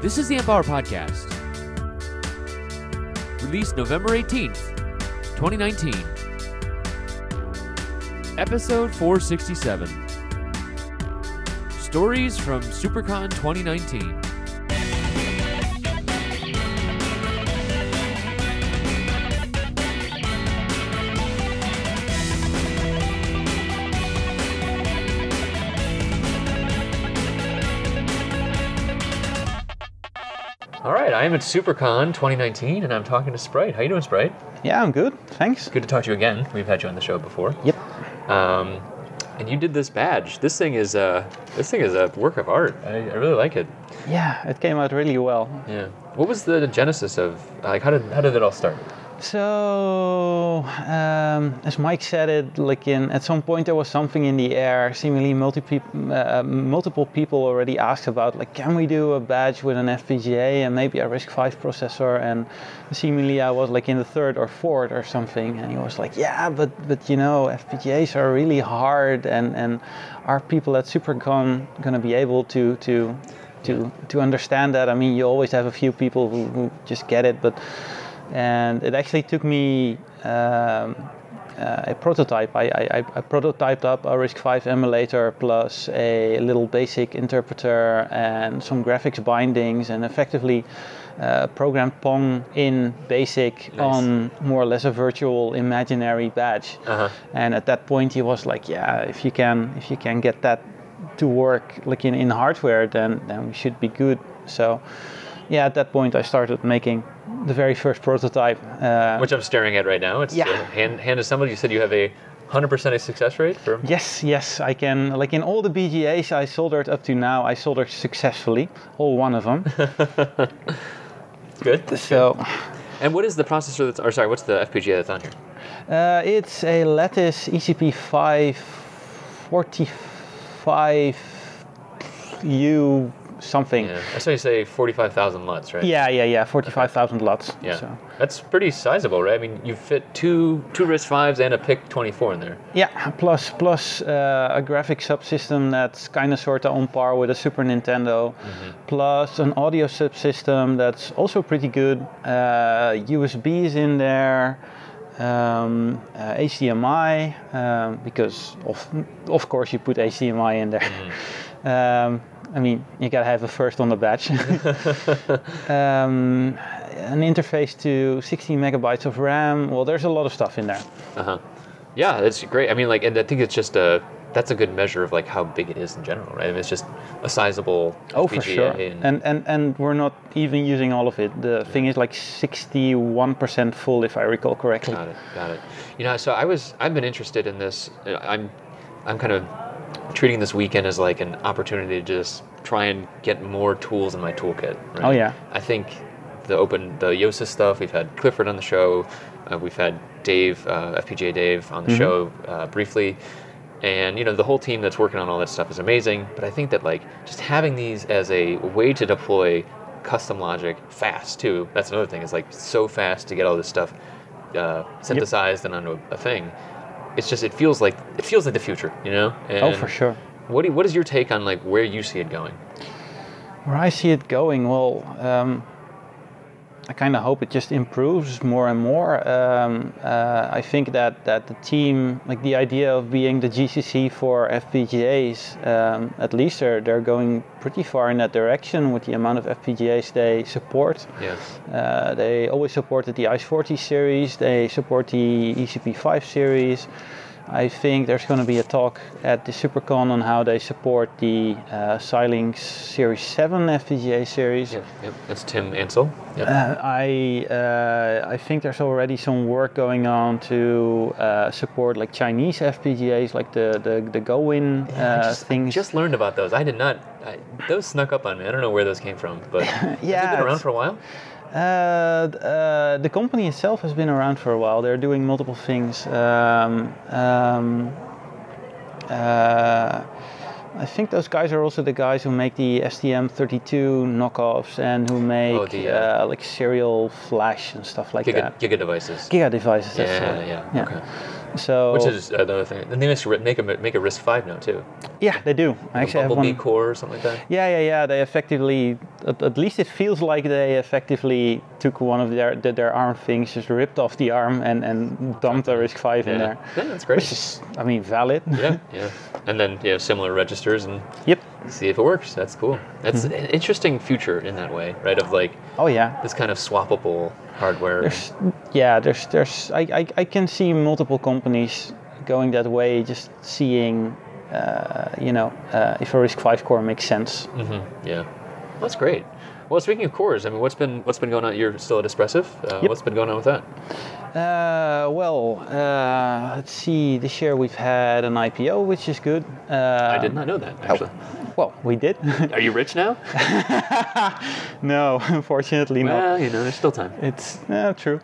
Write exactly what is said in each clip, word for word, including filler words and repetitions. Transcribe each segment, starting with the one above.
This is the Amp Hour Podcast, released November eighteenth, twenty nineteen. Episode four sixty-seven. Stories from SuperCon twenty nineteen. All right, I am at SuperCon twenty nineteen, and I'm talking to Sprite. How you doing, Sprite? Yeah, I'm good. Thanks. Good to talk to you again. We've had you on the show before. Yep. Um, and you did this badge. This thing is a this thing is a work of art. I, I really like it. Yeah, it came out really well. Yeah. What was the genesis of like how did how did it all start? So, um, as Mike said it, like in at some point there was something in the air. Seemingly, multi- uh, multiple people already asked about, like, can we do a badge with an F P G A and maybe a RISC five processor? And seemingly, I was like in the third or fourth or something, and he was like, yeah, but but you know, F P G As are really hard, and and are people at SuperCon gonna be able to to to to understand that? I mean, you always have a few people who, who just get it, but. And it actually took me um, uh, a prototype. I, I, I prototyped up a RISC five emulator plus a little BASIC interpreter and some graphics bindings, and effectively uh, programmed Pong in BASIC. Nice. On more or less a virtual imaginary badge. Uh-huh. And at that point, he was like, "Yeah, if you can, if you can get that to work like in, in hardware, then then we should be good." So. Yeah, at that point I started making the very first prototype. Uh, Which I'm staring at right now. It's yeah. uh, hand, hand assembled. You said you have a one hundred percent success rate? For... Yes, yes. I can, like in all the B G As I soldered up to now, I soldered successfully, all one of them. Good. So. Good. And what is the processor that's, or sorry, what's the F P G A that's on here? Uh, it's a Lattice E C P five forty-five U something. Yeah. I saw you say forty-five thousand LUTs, right? Yeah, yeah, yeah, forty-five thousand LUTs. Yeah, so. That's pretty sizable, right? I mean, you fit two two RISC fives and a P I C twenty-four in there. Yeah, plus plus uh, a graphic subsystem that's kind of sort of on par with a Super Nintendo, mm-hmm. plus an audio subsystem that's also pretty good. Uh, U S B is in there. Um, uh, H D M I, um, because of of course you put H D M I in there. Mm-hmm. um, I mean, you gotta have a first on the badge. um, an interface to sixteen megabytes of RAM. Well, there's a lot of stuff in there. Uh huh. Yeah, that's great. I mean, like, and I think it's just a that's a good measure of like how big it is in general, right? I mean, it's just a sizable oh, F P G A. For sure. And and and and we're not even using all of it. The yeah. thing is like sixty-one percent full, if I recall correctly. Got it. Got it. You know, so I was I've been interested in this. I'm I'm kind of treating this weekend as like an opportunity to just try and get more tools in my toolkit. Right? Oh yeah. I think the open the Yosis stuff. We've had Clifford on the show. Uh, we've had Dave, uh, F P G A Dave, on the mm-hmm. show uh, briefly, and you know the whole team that's working on all that stuff is amazing. But I think that like just having these as a way to deploy custom logic fast too. That's another thing. It's like so fast to get all this stuff uh, synthesized yep. and onto a, a thing. It's just it feels like it feels like the future, you know. And oh, for sure. What do you, what is your take on like where you see it going? Where I see it going, well, um, I kind of hope it just improves more and more. Um, uh, I think that, that the team, like the idea of being the G C C for F P G As, um, at least they're they're going pretty far in that direction with the amount of F P G As they support. Yes. Uh, they always supported the I C E forty series. They support the E C P five series. I think there's going to be a talk at the SuperCon on how they support the uh, Xilinx Series seven F P G A series. Yep, yep. That's Tim Ansel. Yep. Uh, I uh, I think there's already some work going on to uh, support like Chinese F P G As, like the the, the Gowin uh, yeah, I just, things. I just learned about those. I did not. I, those snuck up on me. I don't know where those came from, but yeah, has it been around for a while? Uh, uh, the company itself has been around for a while. They're doing multiple things. Um, um, uh, I think those guys are also the guys who make the S T M thirty-two knockoffs and who make oh, the, uh, uh, like serial flash and stuff like Giga, that. Giga devices. Giga devices. Yeah, that's, uh, yeah, yeah. Okay. So Which is another thing. And they make a make a RISC five now too. yeah, they do. I A actually have Bumblebee one. core or something like that. Yeah, yeah, yeah. They effectively, at, at least it feels like they effectively took one of their their, their ARM things, just ripped off the ARM and, and dumped a RISC five Yeah. in there. Yeah, that's great. Which is, I mean, valid. Yeah, yeah. And then yeah, similar registers and Yep. see if it works. That's cool. That's an interesting future in that way, right? Of like Oh yeah. this kind of swappable hardware. There's, yeah, there's, there's. I, I, I can see multiple companies going that way. Just seeing, uh, you know, uh, if a RISC five core makes sense. Mm-hmm. Yeah, that's great. Well, speaking of cores, I mean, what's been what's been going on? You're still at Espressif. Uh, Yep. What's been going on with that? Uh, well, uh, let's see. This year we've had an I P O, which is good. Uh, I did not know that actually. Well, we did. Are you rich now? No, unfortunately not. Well, you know, there's still time. It's uh, true.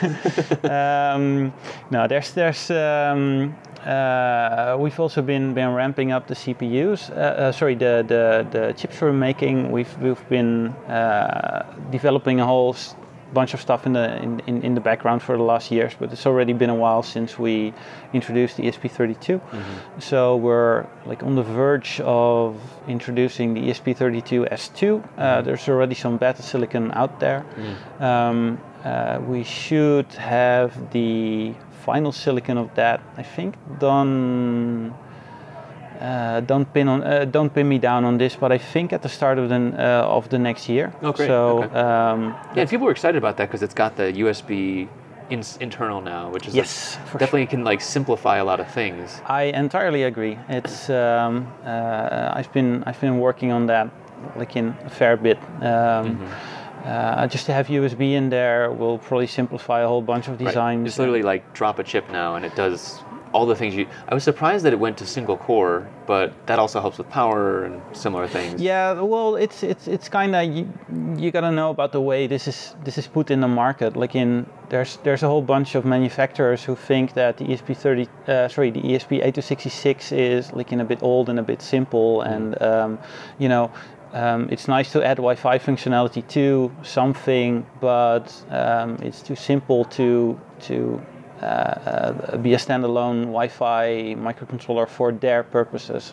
um, no, there's there's um, uh, we've also been been ramping up the C P Us. Uh, uh, sorry, the, the the chips we're making. We've we've been uh, developing a whole s- bunch of stuff in the in, in, in the background for the last years, but it's already been a while since we introduced the E S P thirty-two. Mm-hmm. So we're like on the verge of introducing the E S P thirty-two S two. Uh, Mm-hmm. there's already some beta silicon out there. Mm. Um, uh, we should have the final silicon of that, I think, done. Uh, don't pin on, uh, don't pin me down on this, but I think at the start of the uh, of the next year. Oh, great. So Okay. um, Yeah, people were excited about that because it's got the U S B in, internal now, which is yes, like, for definitely can like simplify a lot of things. I entirely agree. It's um, uh, I've been I've been working on that like in a fair bit. Um, Mm-hmm. uh, just to have U S B in there will probably simplify a whole bunch of Right. designs. It's literally like drop a chip now, and it does all the things you. I was surprised that it went to single core, but that also helps with power and similar things. Yeah, well, it's it's it's kind of you, you got to know about the way this is this is put in the market. Like in there's there's a whole bunch of manufacturers who think that the E S P thirty, uh, sorry, the E S P eight two sixty-six is like in a bit old and a bit simple, and um, you know. Um, it's nice to add Wi-Fi functionality to something, but um, it's too simple to to uh, uh, be a standalone Wi-Fi microcontroller for their purposes.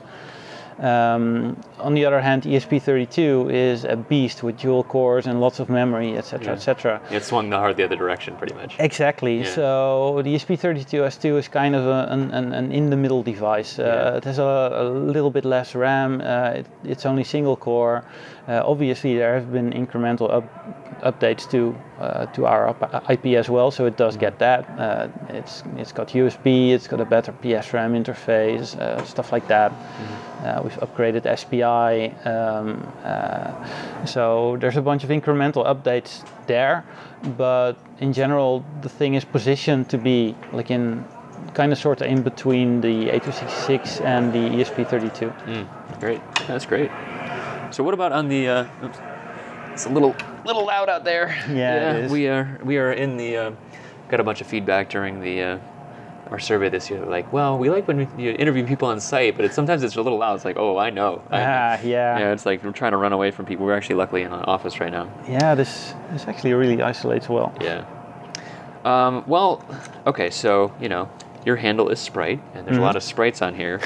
Um, on the other hand, E S P thirty-two is a beast with dual cores and lots of memory, et cetera, Yeah. et cetera. It swung the heart the other direction, pretty much. Exactly. Yeah. So the E S P thirty-two S two is kind of a, an, an, an in-the-middle device. Uh, Yeah. It has a, a little bit less RAM. Uh, it, it's only single core. Uh, obviously, there have been incremental up, updates to uh, to our up- I P as well, so it does get that. Uh, it's it's got U S B. It's got a better P S RAM interface, uh, stuff like that. Mm-hmm. Uh, we've upgraded S P I. Um, uh, so there's a bunch of incremental updates there, but in general, the thing is positioned to be like in kind of sort of in between the eight two sixty-six and the E S P thirty-two. Mm, great. That's great. So what about on the? Uh, oops, it's a little little loud out there. Yeah, it is. we are we are in the. Uh, got a bunch of feedback during the uh, our survey this year. Like, well, we like when we, you interview people on site, but it's sometimes it's a little loud. It's like, oh, I know. I know. Ah, yeah. Yeah, it's like we're trying to run away from people. We're actually luckily in an office right now. Yeah, this this actually really isolates well. Yeah. Um, well, okay, so you know. Your handle is Sprite, and there's Mm-hmm. a lot of sprites on here.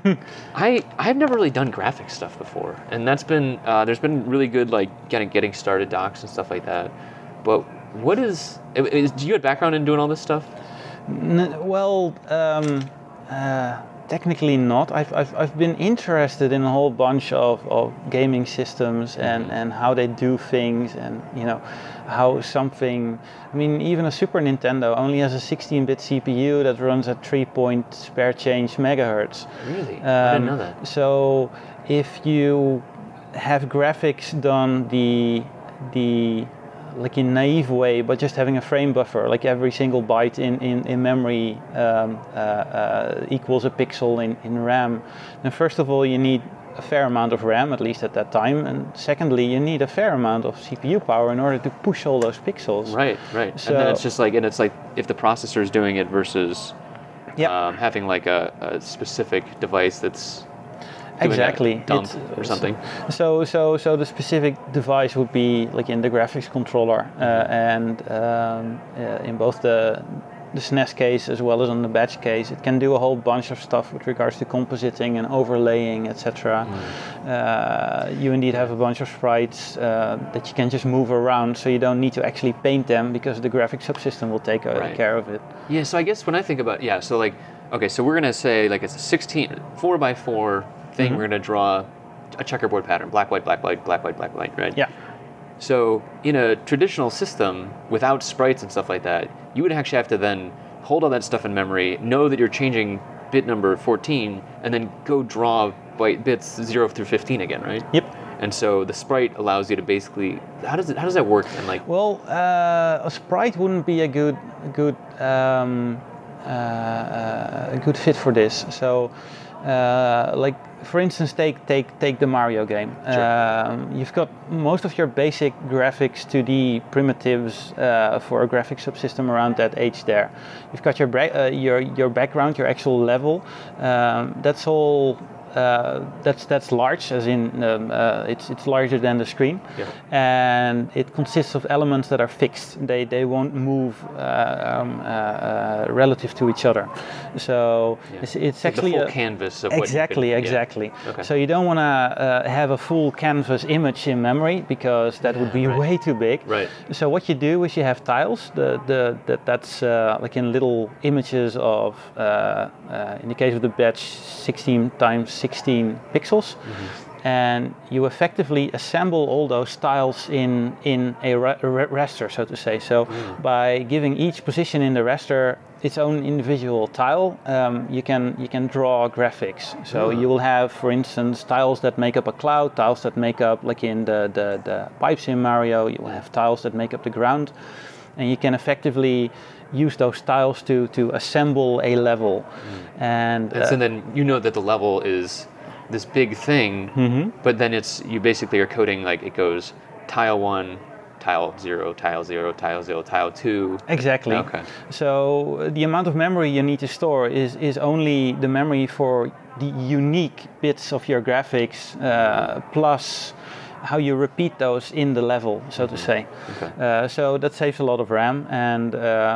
I I've never really done graphic stuff before, and that's been uh, there's been really good like getting getting started docs and stuff like that. But what is, is do you have background in doing all this stuff? N- well, um, uh, technically not. I've, I've I've been interested in a whole bunch of, of gaming systems and, and how they do things, and you know how something. I mean, even a Super Nintendo only has a sixteen-bit C P U that runs at three point spare change megahertz. Really? I didn't Um, know that. So if you have graphics done the the like in naive way, but just having a frame buffer, like every single byte in, in, in memory um, uh, uh, equals a pixel in, in RAM, then first of all you need a fair amount of RAM, at least at that time, and secondly you need a fair amount of C P U power in order to push all those pixels. Right, right. So- and then it's just like, and it's like if the processor is doing it versus Yep. um, having like a, a specific device that's doing Exactly. a dump It's- or something. So, so, so the specific device would be like in the graphics controller, uh, and um, uh, in both the the S N E S case as well as on the batch case. It can do a whole bunch of stuff with regards to compositing and overlaying, et cetera. Mm. Uh, you indeed have a bunch of sprites uh, that you can just move around, so you don't need to actually paint them because the graphics subsystem will take uh, right. care of it. Yeah, so I guess when I think about, yeah, so like, okay, so we're going to say like it's a sixteen, four by four thing, mm-hmm. we're going to draw a checkerboard pattern, black, white, black, white, black, white, black, white, right? Yeah. So in a traditional system, without sprites and stuff like that, you would actually have to then hold all that stuff in memory, know that you're changing bit number fourteen, and then go draw byte bits zero through fifteen again, right? Yep. And so the sprite allows you to basically, how does it, how does that work? And like, well, uh, a sprite wouldn't be a good, a good, um, uh, a good fit for this. So, uh, like. For instance, take take take the Mario game. Sure. Um, you've got most of your basic graphics two D primitives uh, for a graphics subsystem around that age there. You've got your bra- uh, your your background, your actual level. Um, that's all. Uh, that's that's large, as in um, uh, it's it's larger than the screen, yeah. and it consists of elements that are fixed. They they won't move uh, um, uh, uh, relative to each other. So yeah. it's, it's like actually the full a, canvas of exactly what you could, exactly. Yeah. Okay. So you don't want to uh, have a full canvas image in memory because that would be right. way too big. Right. So what you do is you have tiles. The the that that's uh, like in little images of uh, uh, in the case of the batch sixteen times sixteen pixels, mm-hmm. and you effectively assemble all those tiles in in a ra- raster, so to say. So mm. by giving each position in the raster its own individual tile, um, you can you can draw graphics. So mm. you will have, for instance, tiles that make up a cloud, tiles that make up, like in the, the, the pipes in Mario, you will have tiles that make up the ground, and you can effectively use those tiles to to assemble a level. Mm. And, and uh, so then you know that the level is this big thing, mm-hmm. but then it's you basically are coding like it goes tile one, tile zero, tile zero, tile zero, tile two. Exactly. Okay. So the amount of memory you need to store is is only the memory for the unique bits of your graphics, uh, plus how you repeat those in the level, so mm-hmm. to say. Okay. Uh, so that saves a lot of RAM, and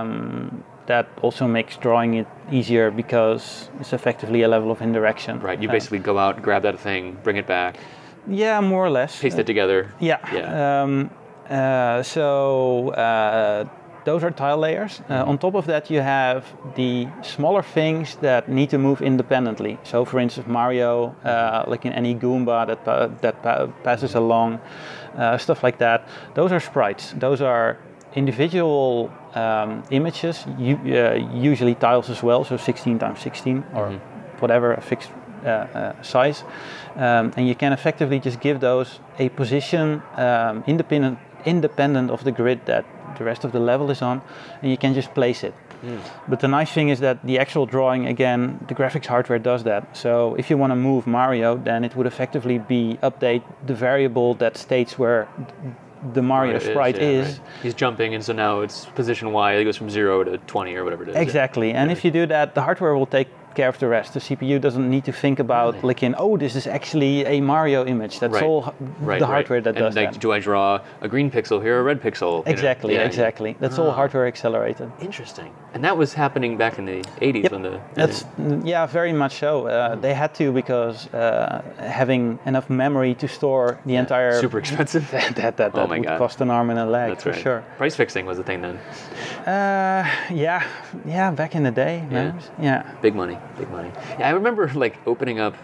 um, that also makes drawing it easier because it's effectively a level of indirection. Right. You uh, basically go out, grab that thing, bring it back. Yeah, more or less. Paste uh, it together. Yeah. Yeah. Um, uh, so uh, those are tile layers. Uh, mm-hmm. On top of that, you have the smaller things that need to move independently. So, for instance, Mario, uh, like in any Goomba that uh, that pa- passes along, uh, stuff like that. Those are sprites. Those are individual um, images, u- uh, usually tiles as well. So sixteen times sixteen or mm-hmm. whatever, a fixed uh, uh, size, um, and you can effectively just give those a position um, independent. independent of the grid that the rest of the level is on, and you can just place it. Mm. But the nice thing is that the actual drawing, again, the graphics hardware does that. So if you want to move Mario, then it would effectively be update the variable that states where the Mario right, sprite is. Yeah, is. Right. He's jumping, and so now it's position Y. It goes from zero to twenty or whatever it is. Exactly, yeah. and right. if you do that, the hardware will take care of the rest. The C P U doesn't need to think about really? like in, oh, this is actually a Mario image. That's right. all right, the hardware right. that and does like, that. Do I draw a green pixel here or a red pixel? Exactly, yeah, exactly. Yeah. That's oh. all hardware accelerated. Interesting. And that was happening back in the eighties yep. when the... That's, yeah, very much so. Uh, mm. They had to because uh, having enough memory to store the yeah. entire... Super expensive. that that, that, oh that my would God. cost an arm and a leg, That's for right. sure. Price fixing was the thing then. Uh, yeah, yeah, back in the day, yeah. man. Yeah. Big money, big money. Yeah, I remember like opening up,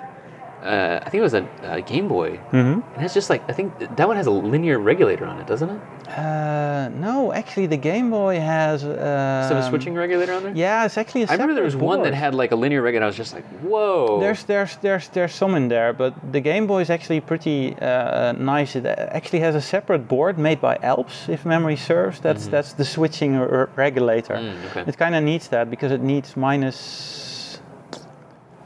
uh, I think it was a, a Game Boy, mm-hmm. and it's just like, I think that one has a linear regulator on it, doesn't it? Uh, no, actually the Game Boy has... Uh, So a switching regulator on there? Yeah, it's actually a I remember there was board. one that had like a linear regulator, I was just like, whoa. There's there's there's there's some in there, but the Game Boy is actually pretty uh, nice. It actually has a separate board made by Alps, if memory serves. That's mm-hmm. that's the switching r- regulator. Mm, okay. It kind of needs that because it needs minus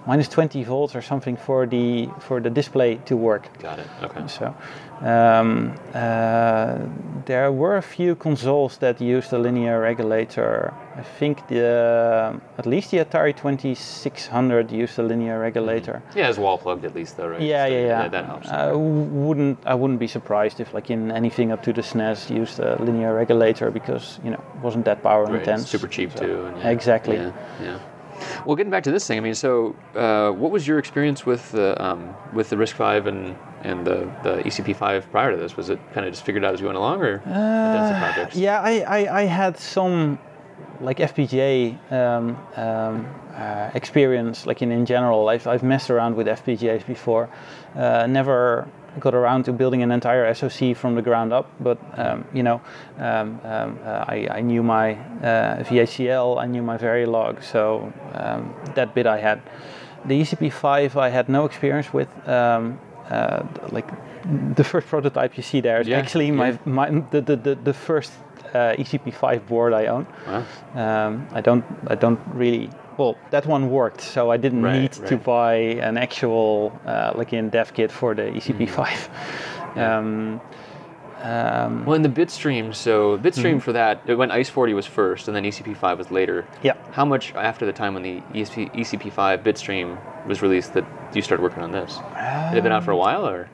minus twenty volts or something for the for the display to work. Got it. Okay. So um, uh, there were a few consoles that used a linear regulator. I think the at least the Atari twenty-six hundred used a linear regulator. Mm-hmm. Yeah, it's wall plugged at least though, right? Yeah, so, yeah, yeah. yeah. That helps. I wouldn't I wouldn't be surprised if like in anything up to the S N E S used a linear regulator because you know it wasn't that power right, intense. It's super cheap so, too. And yeah, exactly. Yeah, yeah. Well, getting back to this thing, I mean, so uh, what was your experience with the um, with the RISC five and and the, the E C P five prior to this? Was it kind of just figured out as you went along, or uh, done some projects? Yeah, I, I, I had some like F P G A um, um, uh, experience, like in, in general. I've, I've messed around with F P G As before. Uh, never got around to building an entire S O C from the ground up, but um, you know, um, um, uh, I, I knew my uh, V H C L, I knew my Verilog, so um, that bit I had. The E C P five I had no experience with. Um, uh, like the first prototype you see there is yeah, actually my, yeah. my the, the, the, the first uh, E C P five board I own. Wow. Um, I don't I don't really. Well, that one worked, so I didn't right, need right. to buy an actual, uh, like in dev kit for the E C P five. Mm-hmm. Yeah. Um, um, well, in the Bitstream, so Bitstream mm-hmm. for that, it went Ice forty was first, and then E C P five was later. Yeah. How much after the time when the E C P five Bitstream was released that you started working on this? Um, Had it been out for a while, or?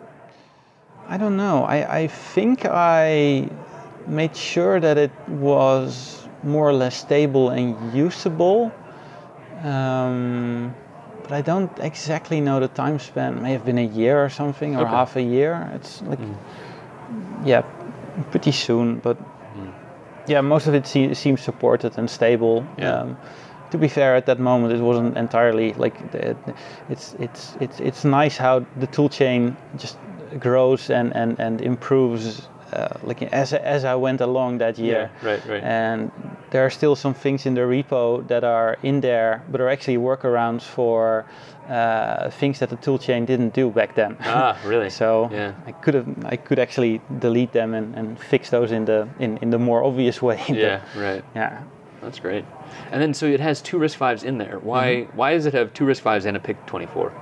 I don't know. I, I think I made sure that it was more or less stable and usable. Um, but I don't exactly know the time span. It may have been a year or something, or okay. half a year. It's like, mm. yeah, pretty soon. But mm. yeah, most of it se- seems supported and stable. Yeah. Um, to be fair, at that moment, it wasn't entirely like the, it's it's it's it's nice how the toolchain just grows and and and improves. Uh, like as as I went along that year, yeah, right, right. And there are still some things in the repo that are in there, but are actually workarounds for uh, things that the toolchain didn't do back then. Ah, really? So yeah. I could have I could actually delete them and, and fix those in the in, in the more obvious way. Yeah, right. Yeah. That's great. And then so it has two RISC fives in there. Why Mm-hmm. why does it have two RISC fives and a P I C twenty-four?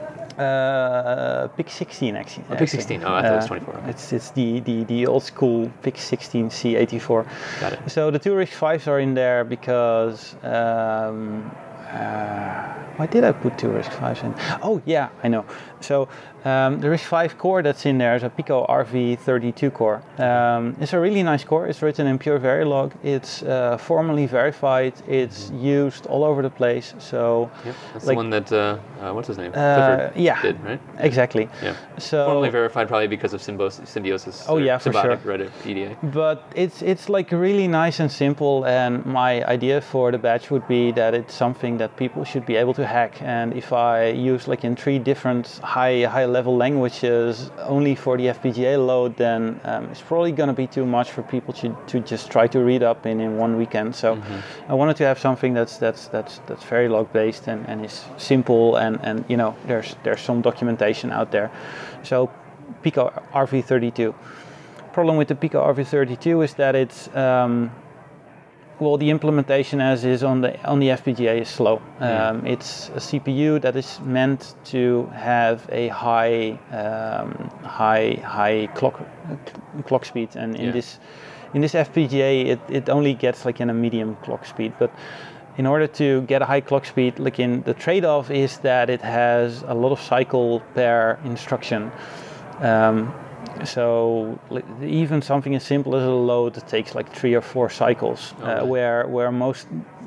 Uh, P I C sixteen actually. Oh, P I C sixteen. Oh, I thought it was twenty-four. Uh, it's it's the, the, the old school P I C sixteen C eighty-four. Got it. So the two RISC fives are in there because um, uh, why did I put two RISC fives in? Oh yeah, I know. So um, the RISC five core that's in there is a Pico R V thirty-two core. Um, it's a really nice core. It's written in pure Verilog. It's uh, formally verified. It's mm-hmm. used all over the place. So yep, that's like, the one that uh, uh, what's his name? Uh, yeah, did, right? Exactly. Yeah. So formally verified probably because of symbiosis. symbiosis oh yeah, for sure. Reddit E D A. But it's it's like really nice and simple. And my idea for the badge would be that it's something that people should be able to hack. And if I use like in three different high high level languages only for the F P G A load, then um, it's probably going to be too much for people to, to just try to read up in, in one weekend. So mm-hmm. I wanted to have something that's that's that's that's Verilog based and, and is simple and, and you know there's there's some documentation out there. So Pico R V thirty-two. Problem with the Pico R V thirty-two is that it's um, well, the implementation as is on the on the F P G A is slow. Um, yeah. It's a C P U that is meant to have a high um, high high clock uh, clock speed, and in yeah. this in this F P G A it, it only gets like in a medium clock speed. But in order to get a high clock speed, like in the trade-off is that it has a lot of cycle per instruction. Um, So even something as simple as a load takes like three or four cycles, uh, okay. where where most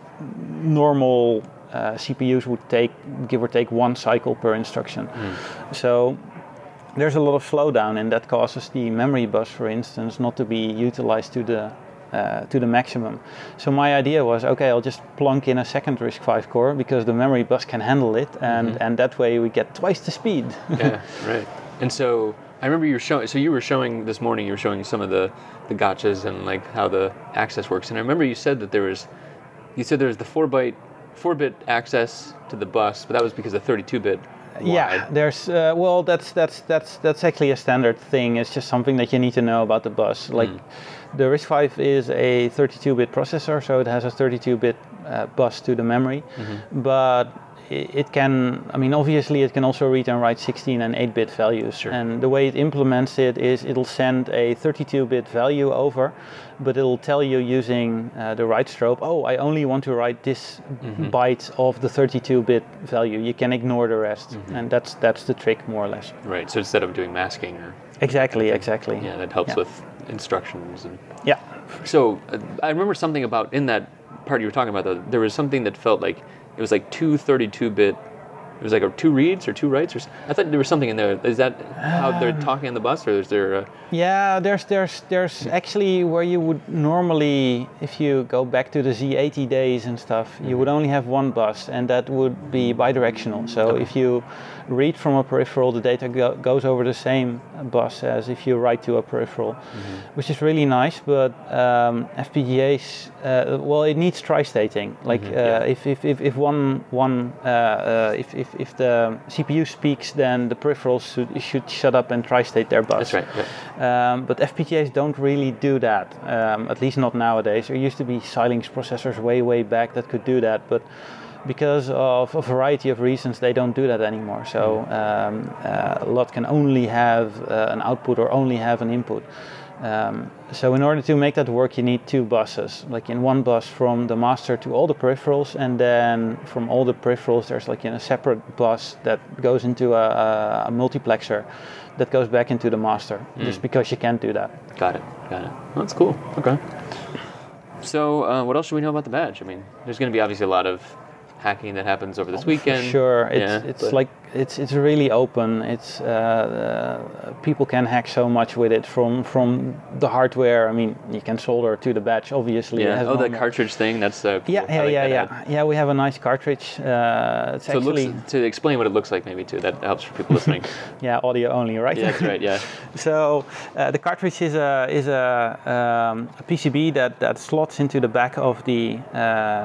normal uh, C P Us would take give or take one cycle per instruction. Mm. So there's a lot of slowdown, and that causes the memory bus, for instance, not to be utilized to the uh, to the maximum. So my idea was, okay, I'll just plunk in a second RISC five core because the memory bus can handle it, and mm-hmm. and that way we get twice the speed. Yeah, right. And so I remember you were showing. So you were showing this morning. You were showing some of the, the gotchas and like how the access works. And I remember you said that there was, you said there was the four byte, four bit access to the bus, but that was because of thirty-two bit. Yeah, there's uh, well, that's that's that's that's actually a standard thing. It's just something that you need to know about the bus. Like mm. the RISC five is a thirty-two bit processor, so it has a thirty-two bit uh, bus to the memory, mm-hmm. but it, it can, I mean, obviously it can also read and write sixteen and eight bit values. Sure. And the way it implements it is it'll send a thirty-two bit value over, but it'll tell you using uh, the write strobe, oh, I only want to write this mm-hmm. byte of the thirty-two bit value. You can ignore the rest. Mm-hmm. And that's that's the trick, more or less. Right, so instead of doing masking or... Exactly, exactly. Yeah, that helps yeah. with instructions. And yeah. So uh, I remember something about, in that part you were talking about, though, there was something that felt like it was like two thirty-two bit, it was like a two reads or two writes, or I thought there was something in there. Is that how they're talking on the bus, or is there a... Yeah, there's there's there's actually where you would normally, if you go back to the Z eighty days and stuff, mm-hmm. you would only have one bus, and that would be bidirectional. So okay. if you read from a peripheral, the data go, goes over the same bus as if you write to a peripheral, mm-hmm. which is really nice. But um, F P G As, uh, well, it needs tri-stating. Like mm-hmm. uh, yeah. if, if if if one one uh, uh, if, if if the C P U speaks, then the peripherals should should shut up and tri-state their bus. That's right. right. Um, but F P G As don't really do that. Um, at least not nowadays. There used to be Xilinx processors way way back that could do that, but because of a variety of reasons, they don't do that anymore. So um, uh, a lot can only have uh, an output or only have an input. Um, so in order to make that work, you need two buses. Like in one bus from the master to all the peripherals, and then from all the peripherals, there's like in a separate bus that goes into a, a, a multiplexer that goes back into the master. Mm. Just because you can't do that. Got it. Got it. Well, that's cool. Okay. So uh, what else should we know about the badge? I mean, there's going to be obviously a lot of hacking that happens over this oh, weekend. For sure, it's yeah, it's like it's it's really open. It's uh, uh, people can hack so much with it from from the hardware. I mean, you can solder to the badge, obviously. Yeah. Oh, normal. the cartridge thing. That's uh, cool. Yeah, yeah, like yeah, yeah. Ad. Yeah, we have a nice cartridge. Uh, it's so actually it looks, to explain what it looks like, maybe too. That helps for people listening. Yeah, audio only, right? Yeah, that's right. Yeah. So uh, the cartridge is a is a, um, a P C B that, that slots into the back of the uh,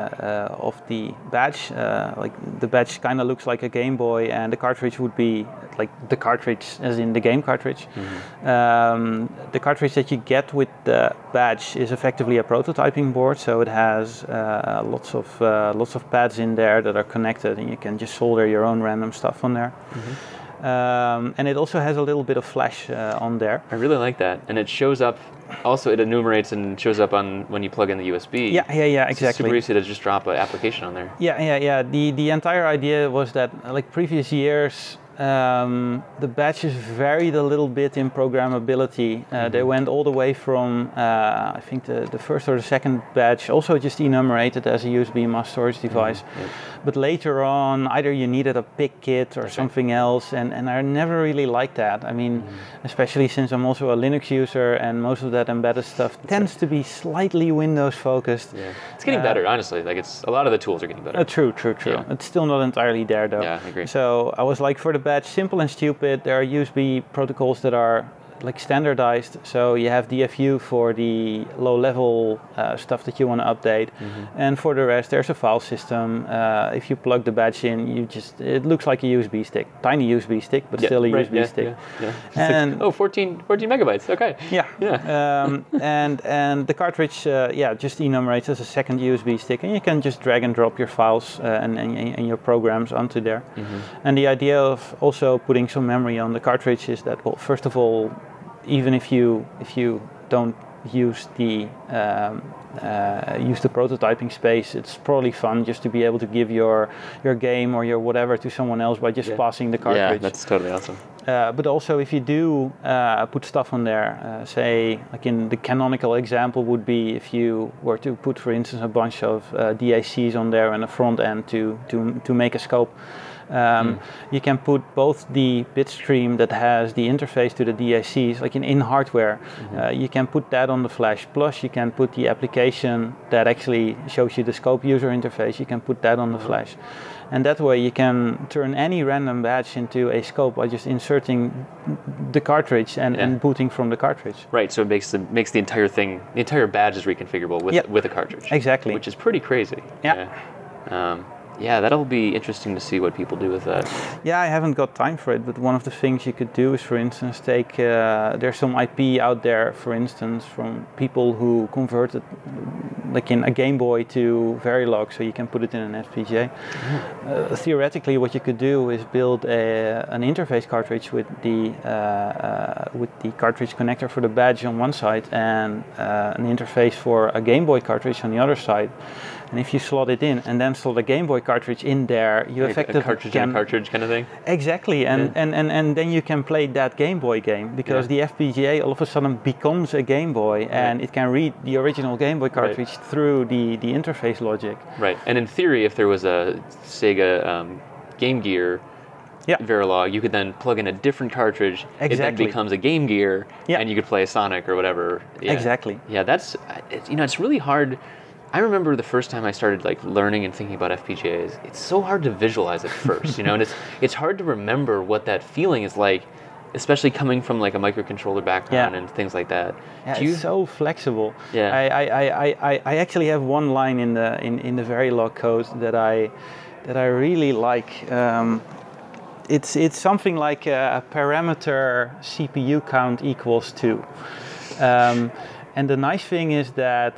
uh, of the badge. Uh, like the badge kind of looks like a Game Boy, and the cartridge would be like the cartridge, as in the game cartridge. Mm-hmm. Um, the cartridge that you get with the badge is effectively a prototyping board, so it has uh, lots of uh, lots of pads in there that are connected, and you can just solder your own random stuff on there. Mm-hmm. Um, and it also has a little bit of flash uh, on there. I really like that, and it shows up. Also, it enumerates and shows up on when you plug in the U S B. Yeah, yeah, yeah, exactly. It's super easy to just drop an application on there. Yeah, yeah, yeah. The the entire idea was that, like previous years, um, the badges varied a little bit in programmability. Uh, mm-hmm. They went all the way from, uh, I think the, the first or the second badge, also just enumerated as a U S B mass storage device. Mm-hmm. Yep. But later on, either you needed a pick kit or That's something right. else, and, and I never really liked that. I mean, mm-hmm. especially since I'm also a Linux user, and most of that embedded stuff That's tends right. to be slightly Windows focused. Yeah. It's getting uh, better, honestly. Like it's a lot of the tools are getting better. Uh, true, true, true. Yeah. It's still not entirely there, though. Yeah, I agree. So I was like, for the badge, simple and stupid. There are U S B protocols that are like standardized, so you have D F U for the low-level uh, stuff that you want to update, mm-hmm. and for the rest, there's a file system. Uh, if you plug the badge in, you just it looks like a U S B stick, tiny U S B stick, but yeah, still a right, U S B yeah, stick. Yeah, yeah. And oh, fourteen, fourteen megabytes. Okay. Yeah. Yeah. um, and and the cartridge, uh, yeah, just enumerates as a second U S B stick, and you can just drag and drop your files uh, and, and and your programs onto there. Mm-hmm. And the idea of also putting some memory on the cartridge is that, well, first of all, even if you if you don't use the um, uh, use the prototyping space, it's probably fun just to be able to give your your game or your whatever to someone else by just yeah. passing the cartridge. Yeah, that's totally awesome. Uh, but also, if you do uh, put stuff on there, uh, say, like in the canonical example would be if you were to put, for instance, a bunch of uh, D A Cs on there and a front end to to to make a scope. Um, mm. You can put both the bit stream that has the interface to the D A Cs, like in, in hardware, mm-hmm. uh, you can put that on the flash, plus you can put the application that actually shows you the scope user interface, you can put that on the mm-hmm. flash. And that way you can turn any random badge into a scope by just inserting the cartridge and, yeah. and booting from the cartridge. Right, so it makes the makes the entire thing, the entire badge is reconfigurable with, yep. with a cartridge. Exactly. Which is pretty crazy. Yeah. yeah. Um, Yeah, that'll be interesting to see what people do with that. Yeah, I haven't got time for it, but one of the things you could do is, for instance, take, uh, there's some I P out there, for instance, from people who converted, like in a Game Boy to Verilog, so you can put it in an F P G A. Mm-hmm. Uh, theoretically, what you could do is build a, an interface cartridge with the, uh, uh, with the cartridge connector for the badge on one side and uh, an interface for a Game Boy cartridge on the other side. And if you slot it in and then slot a Game Boy cartridge in there, you like effectively a cartridge can... and a cartridge kind of thing? Exactly, and, yeah. and, and, and then you can play that Game Boy game, because yeah. the F P G A all of a sudden becomes a Game Boy, right. and it can read the original Game Boy cartridge right. through the, the interface logic. Right, and in theory, if there was a Sega um, Game Gear yeah. Verilog, you could then plug in a different cartridge, exactly. it then becomes a Game Gear, yeah. and you could play Sonic or whatever. Yeah. Exactly. Yeah, that's, you know, it's really hard. I remember the first time I started like learning and thinking about F P G As. It's so hard to visualize at first, you know, and it's it's hard to remember what that feeling is like, especially coming from like a microcontroller background yeah. and things like that. Yeah, Do you, it's so flexible. Yeah. I, I, I, I, I actually have one line in the in, in the Verilog code that I that I really like. Um, it's it's something like a parameter C P U count equals two, um, and the nice thing is that.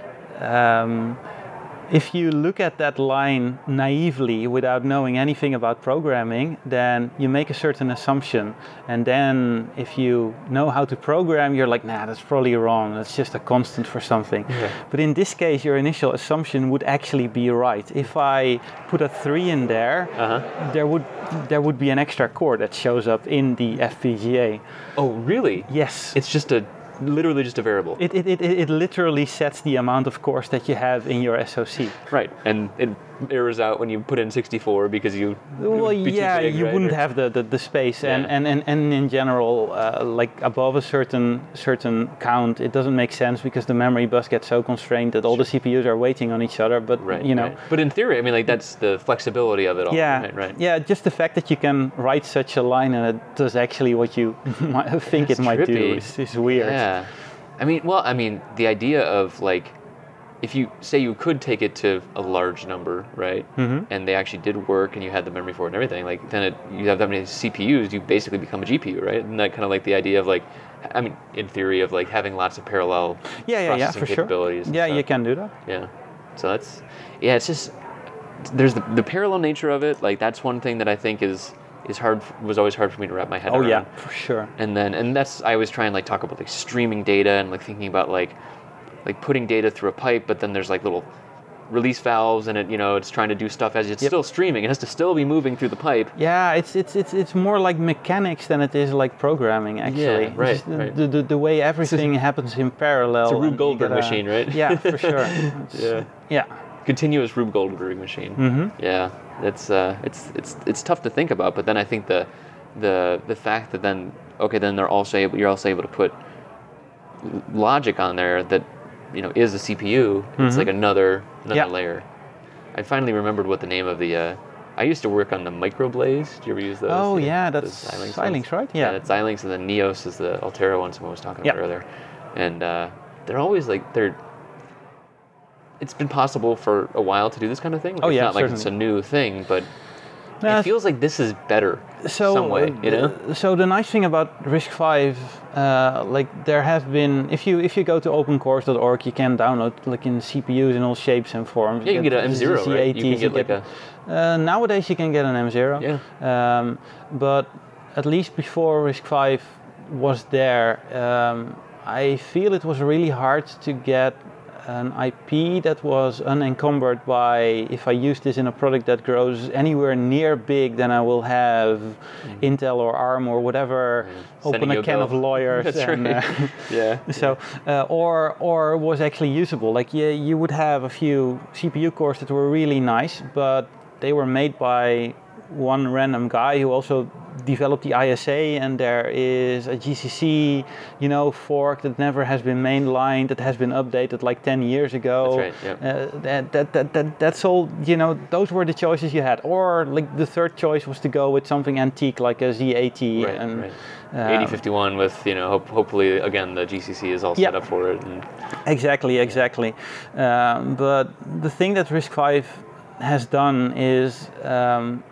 Um, if you look at that line naively without knowing anything about programming, then you make a certain assumption. And then if you know how to program, you're like, nah, that's probably wrong. That's just a constant for something. Yeah. But in this case, your initial assumption would actually be right. If I put a three in there, uh-huh. there would there would be an extra core that shows up in the F P G A. Oh, really? Yes. It's just a literally just a variable. It, it it it literally sets the amount of cores that you have in your S O C. Right, and it errors out when you put in sixty-four because you. Well, yeah, big, you right? wouldn't or, have the, the, the space, yeah. and, and, and, and in general, uh, like above a certain certain count, it doesn't make sense because the memory bus gets so constrained that all the C P Us are waiting on each other. But right, you know, right. But in theory, I mean, like that's the flexibility of it all. Yeah, right, right. Yeah, just the fact that you can write such a line and it does actually what you might think that's it might trippy. do is, is weird. Yeah. I mean, well, I mean, the idea of like, if you say you could take it to a large number, right, mm-hmm. and they actually did work, and you had the memory for it and everything, like then it, you have that many C P Us, you basically become a G P U, right? And that kind of like the idea of like, I mean, in theory of like having lots of parallel yeah, yeah, processing yeah, for capabilities. Sure. Yeah, stuff. You can do that. Yeah, so that's, yeah, it's just there's the, the parallel nature of it. Like that's one thing that I think is. is hard was always hard for me to wrap my head oh, around. Oh yeah, for sure. And then and that's I always try and like talk about like streaming data and like thinking about like like putting data through a pipe, but then there's like little release valves and it you know it's trying to do stuff as it's yep. still streaming. It has to still be moving through the pipe. Yeah, it's it's it's it's more like mechanics than it is like programming actually. Yeah, right, the, right. The, the the way everything happens in parallel. It's a Rube Goldberg gotta, machine, right? Yeah, for sure. yeah. Yeah. Continuous Rube Goldberg machine. Mm-hmm. Yeah. It's uh it's it's it's tough to think about, but then I think the the the fact that then okay then they're also able you're also able to put logic on there that you know is a C P U. Mm-hmm. It's like another another yeah. layer. I finally remembered what the name of the uh, I used to work on the Microblaze. Did you ever use those? Oh the, yeah, that's Xilinx, Xilinx, right? Yeah. Yeah, it's Xilinx, and then Neos is the Altera one someone was talking about yep. earlier. And uh, they're always like they're it's been possible for a while to do this kind of thing. Like, oh it's yeah, not like certainly. it's a new thing, but No, it feels like this is better so, some way, you know? Uh, so the nice thing about RISC-V, uh, like there have been, if you if you go to open cores dot org, you can download like in C P Us in all shapes and forms. Yeah, you can get an M zero, right? You can get like a... Uh, nowadays you can get an M zero. Yeah. Um, but at least before RISC-V was there, um, I feel it was really hard to get an I P that was unencumbered by, if I use this in a product that grows anywhere near big, then I will have mm. Intel or ARM or whatever, mm. open a can of lawyers. That's and, right. uh, yeah. So, uh, or or was actually usable. Like yeah, you would have a few C P U cores that were really nice, but they were made by one random guy who also developed the I S A, and there is a G C C, you know, fork that never has been mainlined, that has been updated like ten years ago. That's right, yep. uh, that, that, that, that, that's all, you know, those were the choices you had. Or like the third choice was to go with something antique like a Z eighty. Right, and, right. Um, eighty fifty-one with, you know, hope, hopefully, again, the G C C is all yeah. set up for it. And exactly, exactly. Um, but the thing that RISC-V has done is um,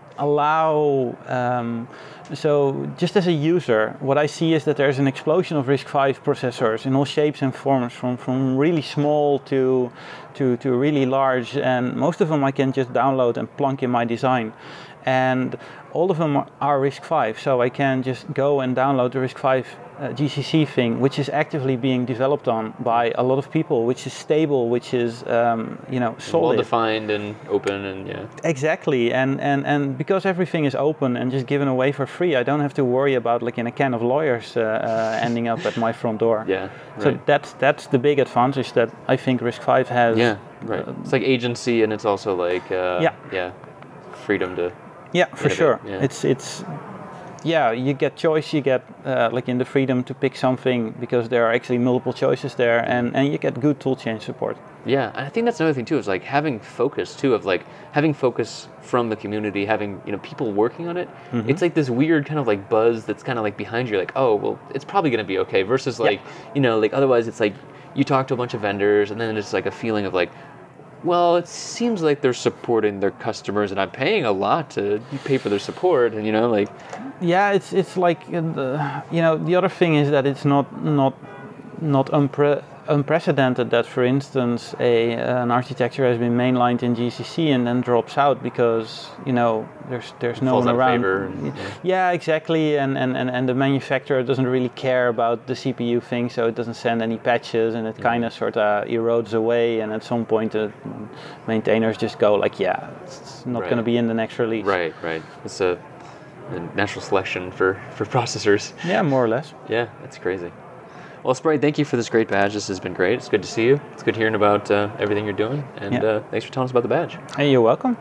allow. Um, so just as a user, what I see is that there's an explosion of RISC five processors in all shapes and forms, from from really small to to to really large, and most of them I can just download and plunk in my design. And all of them are RISC five, so I can just go and download the RISC five uh, G C C thing, which is actively being developed on by a lot of people, which is stable, which is um, you know solid, well-defined and open, and yeah. Exactly, and, and and because everything is open and just given away for free, I don't have to worry about like in a can of lawyers uh, uh, ending up at my front door. Yeah. Right. So that's that's the big advantage that I think RISC five has. Yeah. Right. Uh, it's like agency, and it's also like uh, yeah. Yeah. Freedom to. Yeah, for innovate. sure. Yeah. It's it's yeah, you get choice, you get uh, like in the freedom to pick something because there are actually multiple choices there, and, and you get good tool chain support. Yeah, and I think that's another thing too, is like having focus too, of like having focus from the community, having, you know, people working on it. Mm-hmm. It's like this weird kind of like buzz that's kind of like behind you, like, oh, well, it's probably going to be okay, versus like, yeah. you know, like otherwise it's like you talk to a bunch of vendors and then it's like a feeling of like, well, it seems like they're supporting their customers, and I'm paying a lot to pay for their support, and you know, like. Yeah, it's it's like uh, the, you know, the other thing is that it's not not not unpre- unprecedented that, for instance, a an architecture has been mainlined in G C C and then drops out because you know there's there's no Falls one around. And, yeah. yeah, exactly, and, and, and, and the manufacturer doesn't really care about the C P U thing, so it doesn't send any patches, and it mm-hmm. kind of sort of erodes away. And at some point, the maintainers just go like, yeah, it's not right. going to be in the next release. Right, right. It's a, a natural selection for, for processors. Yeah, more or less. Yeah, that's crazy. Well, Sprite, thank you for this great badge. This has been great. It's good to see you. It's good hearing about uh, everything you're doing. And yeah. uh, thanks for telling us about the badge. Hey, you're welcome.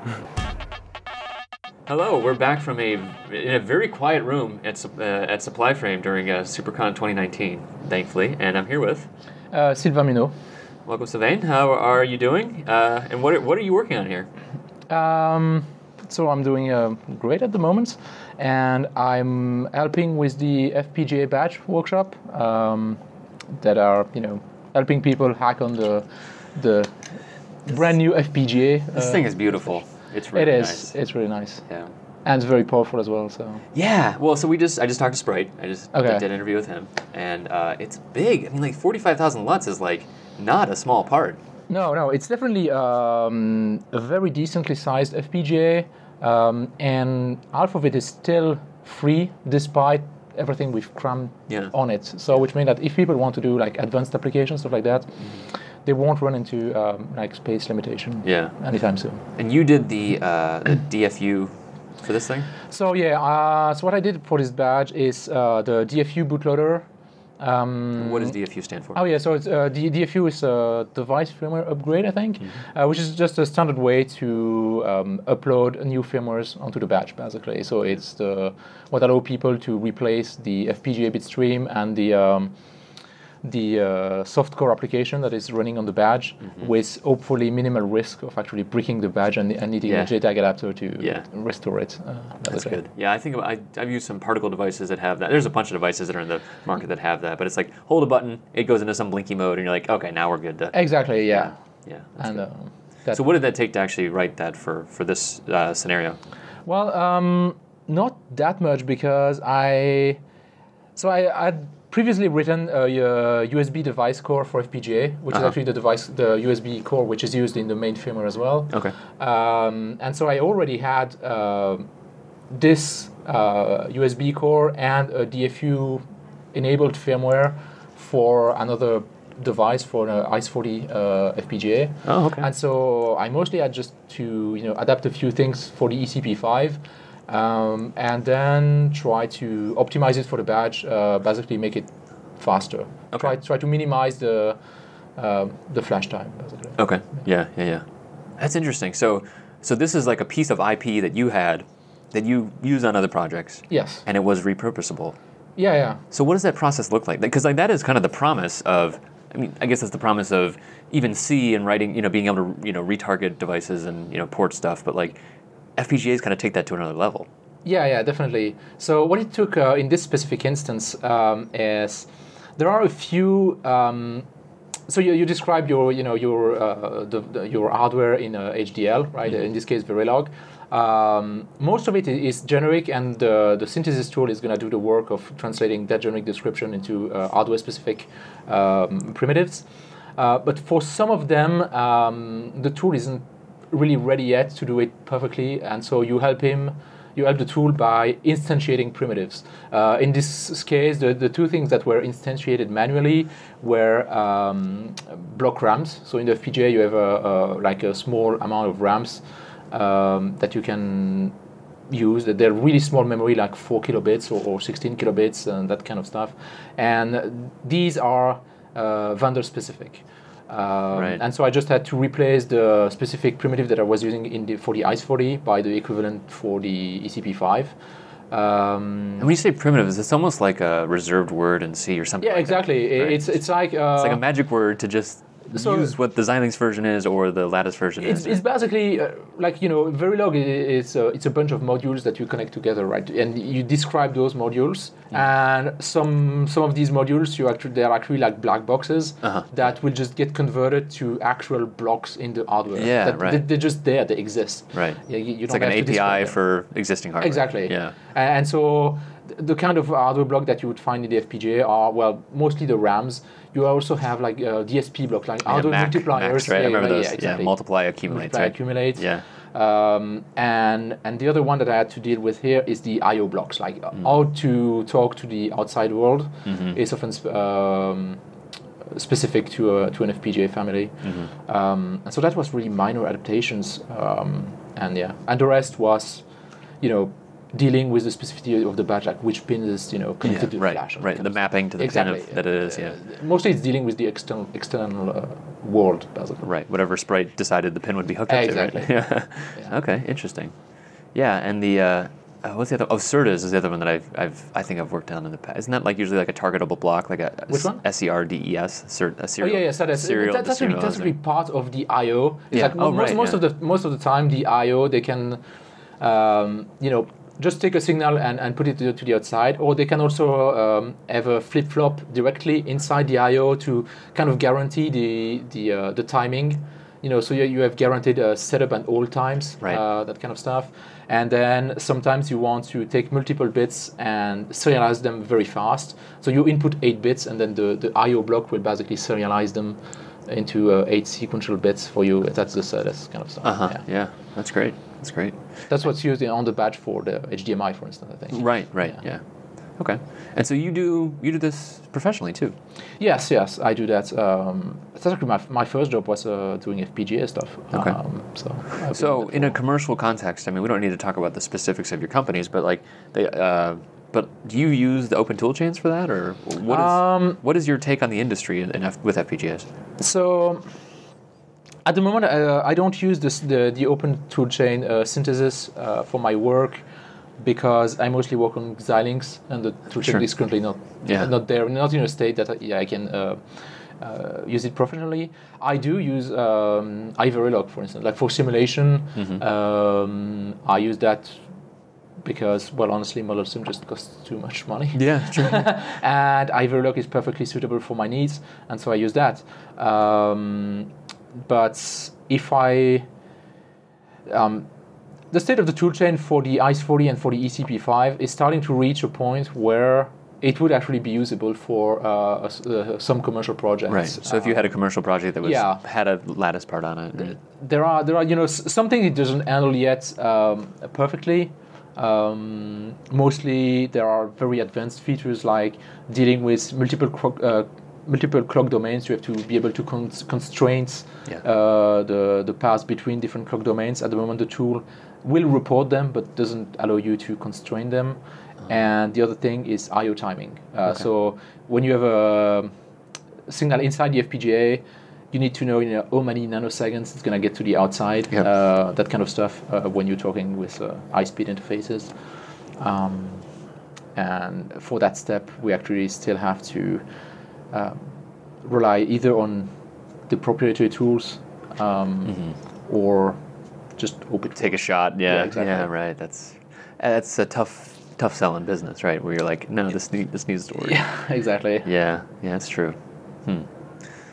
Hello, we're back from a in a very quiet room at uh, at SupplyFrame during uh, SuperCon twenty nineteen, thankfully. And I'm here with... Uh, Sylvain Minot. Welcome, Sylvain. How are you doing? Uh, and what are, what are you working on here? Um, so I'm doing uh, great at the moment. And I'm helping with the F P G A badge workshop. Um, that are, you know, helping people hack on the the brand new F P G A. This uh, thing is beautiful. It's really it is. nice. It's really nice. Yeah. And it's very powerful as well. So. Yeah. Well, so we just I just talked to Sprite. I just okay. did an interview with him, and uh, it's big. I mean, like forty-five thousand L U T is like not a small part. No, no, it's definitely um, a very decently sized F P G A, um, and half of it is still free despite everything we've crammed yeah. on it. So which means that if people want to do like advanced applications, stuff like that, mm-hmm. they won't run into um, like space limitation yeah. anytime soon. And you did the, uh, the D F U for this thing? So yeah, uh, so what I did for this badge is uh, the D F U bootloader. Um, what does D F U stand for? Oh yeah, so it's, uh, the D F U is a device firmware upgrade, I think, mm-hmm. uh, which is just a standard way to um, upload new firmwares onto the badge, basically. So it's the what allows people to replace the F P G A bitstream and the um, the uh, softcore application that is running on the badge mm-hmm. with hopefully minimal risk of actually breaking the badge and, and needing yeah. a J TAG adapter to yeah. restore it. Uh, That's good. Yeah, I think I, I've used some particle devices that have that. There's a bunch of devices that are in the market that have that, but it's like hold a button, it goes into some blinky mode, and you're like, okay, now we're good to. Exactly. Yeah. Yeah. yeah and um, so what did that take to actually write that for for this uh, scenario? Well, um, not that much because I, so I I'd previously written a, a U S B device core for F P G A, which uh-huh. is actually the device, the U S B core, which is used in the main firmware as well. Okay. Um, and so I already had uh, this uh, U S B core and a D F U enabled firmware for another device for an I C E forty uh, F P G A. Oh, okay. And so I mostly had just to you know adapt a few things for the E C P five. Um, and then try to optimize it for the badge, uh, basically make it faster. Okay. Try try to minimize the uh, the flash time, basically. Okay. Yeah, yeah, yeah. That's interesting. So, so this is like a piece of I P that you had that you use on other projects. Yes. And it was repurposable. Yeah, yeah. So what does that process look like? Because like that is kind of the promise of. I mean, I guess that's the promise of even C and writing, you know, being able to, you know, retarget devices and, you know, port stuff. But like F P G As kind of take that to another level. Yeah, yeah, definitely. So what it took uh, in this specific instance um, is there are a few um, so you, you describe your you know your uh, the, the, your hardware in uh, H D L, right? Mm-hmm. In this case, Verilog. Um, most of it is generic, and the, the synthesis tool is going to do the work of translating that generic description into uh, hardware-specific um, primitives. Uh, but for some of them, um, the tool isn't really ready yet to do it perfectly, and so you help him. You help the tool by instantiating primitives. Uh, in this case, the, the two things that were instantiated manually were um, block RAMs. So in the F P G A, you have a, a, like a small amount of RAMs um, that you can use. They're really small memory, like four kilobits or, or sixteen kilobits and that kind of stuff. And these are uh, vendor specific. Um, right. And so I just had to replace the specific primitive that I was using in the, for the I C E forty by the equivalent for the E C P five. Um, and when you say primitives, it's almost like a reserved word in C or something. Yeah, like exactly. That, right? It's it's like uh, it's like a magic word to just so use what the Xilinx version is or the Lattice version it's, is. It's basically uh, like, you know, Verilog is uh, it's a bunch of modules that you connect together, right? And you describe those modules, mm. and some some of these modules you actually they're actually like black boxes uh-huh. that will just get converted to actual blocks in the hardware. Yeah, that, right. They, they're just there. They exist. Right. Yeah, you, you it's don't like an have A P I to for existing hardware. Exactly. Yeah. And so the kind of hardware block that you would find in the F P G A are, well, mostly the RAMs. You also have like a D S P block, like yeah, hardware Mac, multipliers. Macs, right? Yeah, I remember yeah, those. Yeah, exactly. Yeah, multiply, accumulate. Multiply, right? accumulate. Yeah. Um, and and the other one that I had to deal with here is the I O blocks, like mm. how to talk to the outside world. Mm-hmm. Is often sp- um, specific to a, to an F P G A family. Mm-hmm. Um, and so that was really minor adaptations. Um, and yeah, and the rest was, you know, dealing with the specificity of the badge, like which pin is, you know, connected yeah, to the right, flash. Right, the mapping to the exactly, pin of, that it is, yeah. Uh, mostly it's dealing with the external external uh, world, basically. Right, whatever sprite decided the pin would be hooked up exactly. to, right? Yeah. yeah. Okay, interesting. Yeah, and the, uh, uh, what's the other, oh, Cerdas is the other one that I've, I've, I think I've worked on in the past. Isn't that like usually like a targetable block, like a, which one? S E R D E S, cert, a serial, oh yeah, yeah, so that's, serial that, that's, really, that's really part of the I O. It's yeah. like oh, most, right, most yeah. of the most of the time the I O they can, um, you know, just take a signal and, and put it to, to the outside, or they can also um, have a flip-flop directly inside the I O to kind of guarantee the the uh, the timing. You know, so you, you have guaranteed uh, setup and hold times, right. uh, that kind of stuff. And then sometimes you want to take multiple bits and serialize them very fast. So you input eight bits, and then the, the I O block will basically serialize them into uh, eight sequential bits for you. That's the Cerdas kind of stuff. Uh-huh. Yeah. yeah, that's great. That's great. That's what's used on the badge for the H D M I, for instance, I think. Right, right, yeah. yeah. Okay. And so you do you do this professionally too? Yes, yes, I do that. Um, that's actually my, my first job was uh, doing F P G A stuff. Okay. Um, so so in a commercial context, I mean, we don't need to talk about the specifics of your companies, but like they. Uh, But do you use the open toolchains for that, or what is um, what is your take on the industry in, in F, with F P G As? So, at the moment, uh, I don't use this, the the open toolchain uh, synthesis uh, for my work because I mostly work on Xilinx, and the toolchain sure. is currently not yeah. not there, not in a state that I, yeah, I can uh, uh, use it professionally. I do use um, iVerilog, for instance, like for simulation. Mm-hmm. Um, I use that. Because, well, honestly, Model Sim just costs too much money. Yeah, true. And iVerilog is perfectly suitable for my needs, and so I use that. Um, but if I... Um, the state of the toolchain for the I C E forty and for the E C P five is starting to reach a point where it would actually be usable for uh, uh, some commercial projects. Right. So uh, if you had a commercial project that was yeah. had a lattice part on it. There, there are, there are, you know, something it doesn't handle yet um, perfectly. Um, mostly there are very advanced features like dealing with multiple clock, uh, multiple clock domains. You have to be able to con- constrain yeah. uh, the the paths between different clock domains. At the moment, the tool will report them, but doesn't allow you to constrain them. Uh-huh. And the other thing is I O timing. Uh, okay. So when you have a signal inside the F P G A, you need to know, you know, how many nanoseconds it's going to get to the outside, yep. uh, that kind of stuff uh, when you're talking with uh, high-speed interfaces. Um, and for that step, we actually still have to um, rely either on the proprietary tools um, mm-hmm. or just open take a shot. Yeah, yeah, exactly. yeah, right. That's that's a tough tough sell in business, right? Where you're like, no, this need, this needs to work. Yeah, exactly. Yeah, yeah, that's true. Hmm.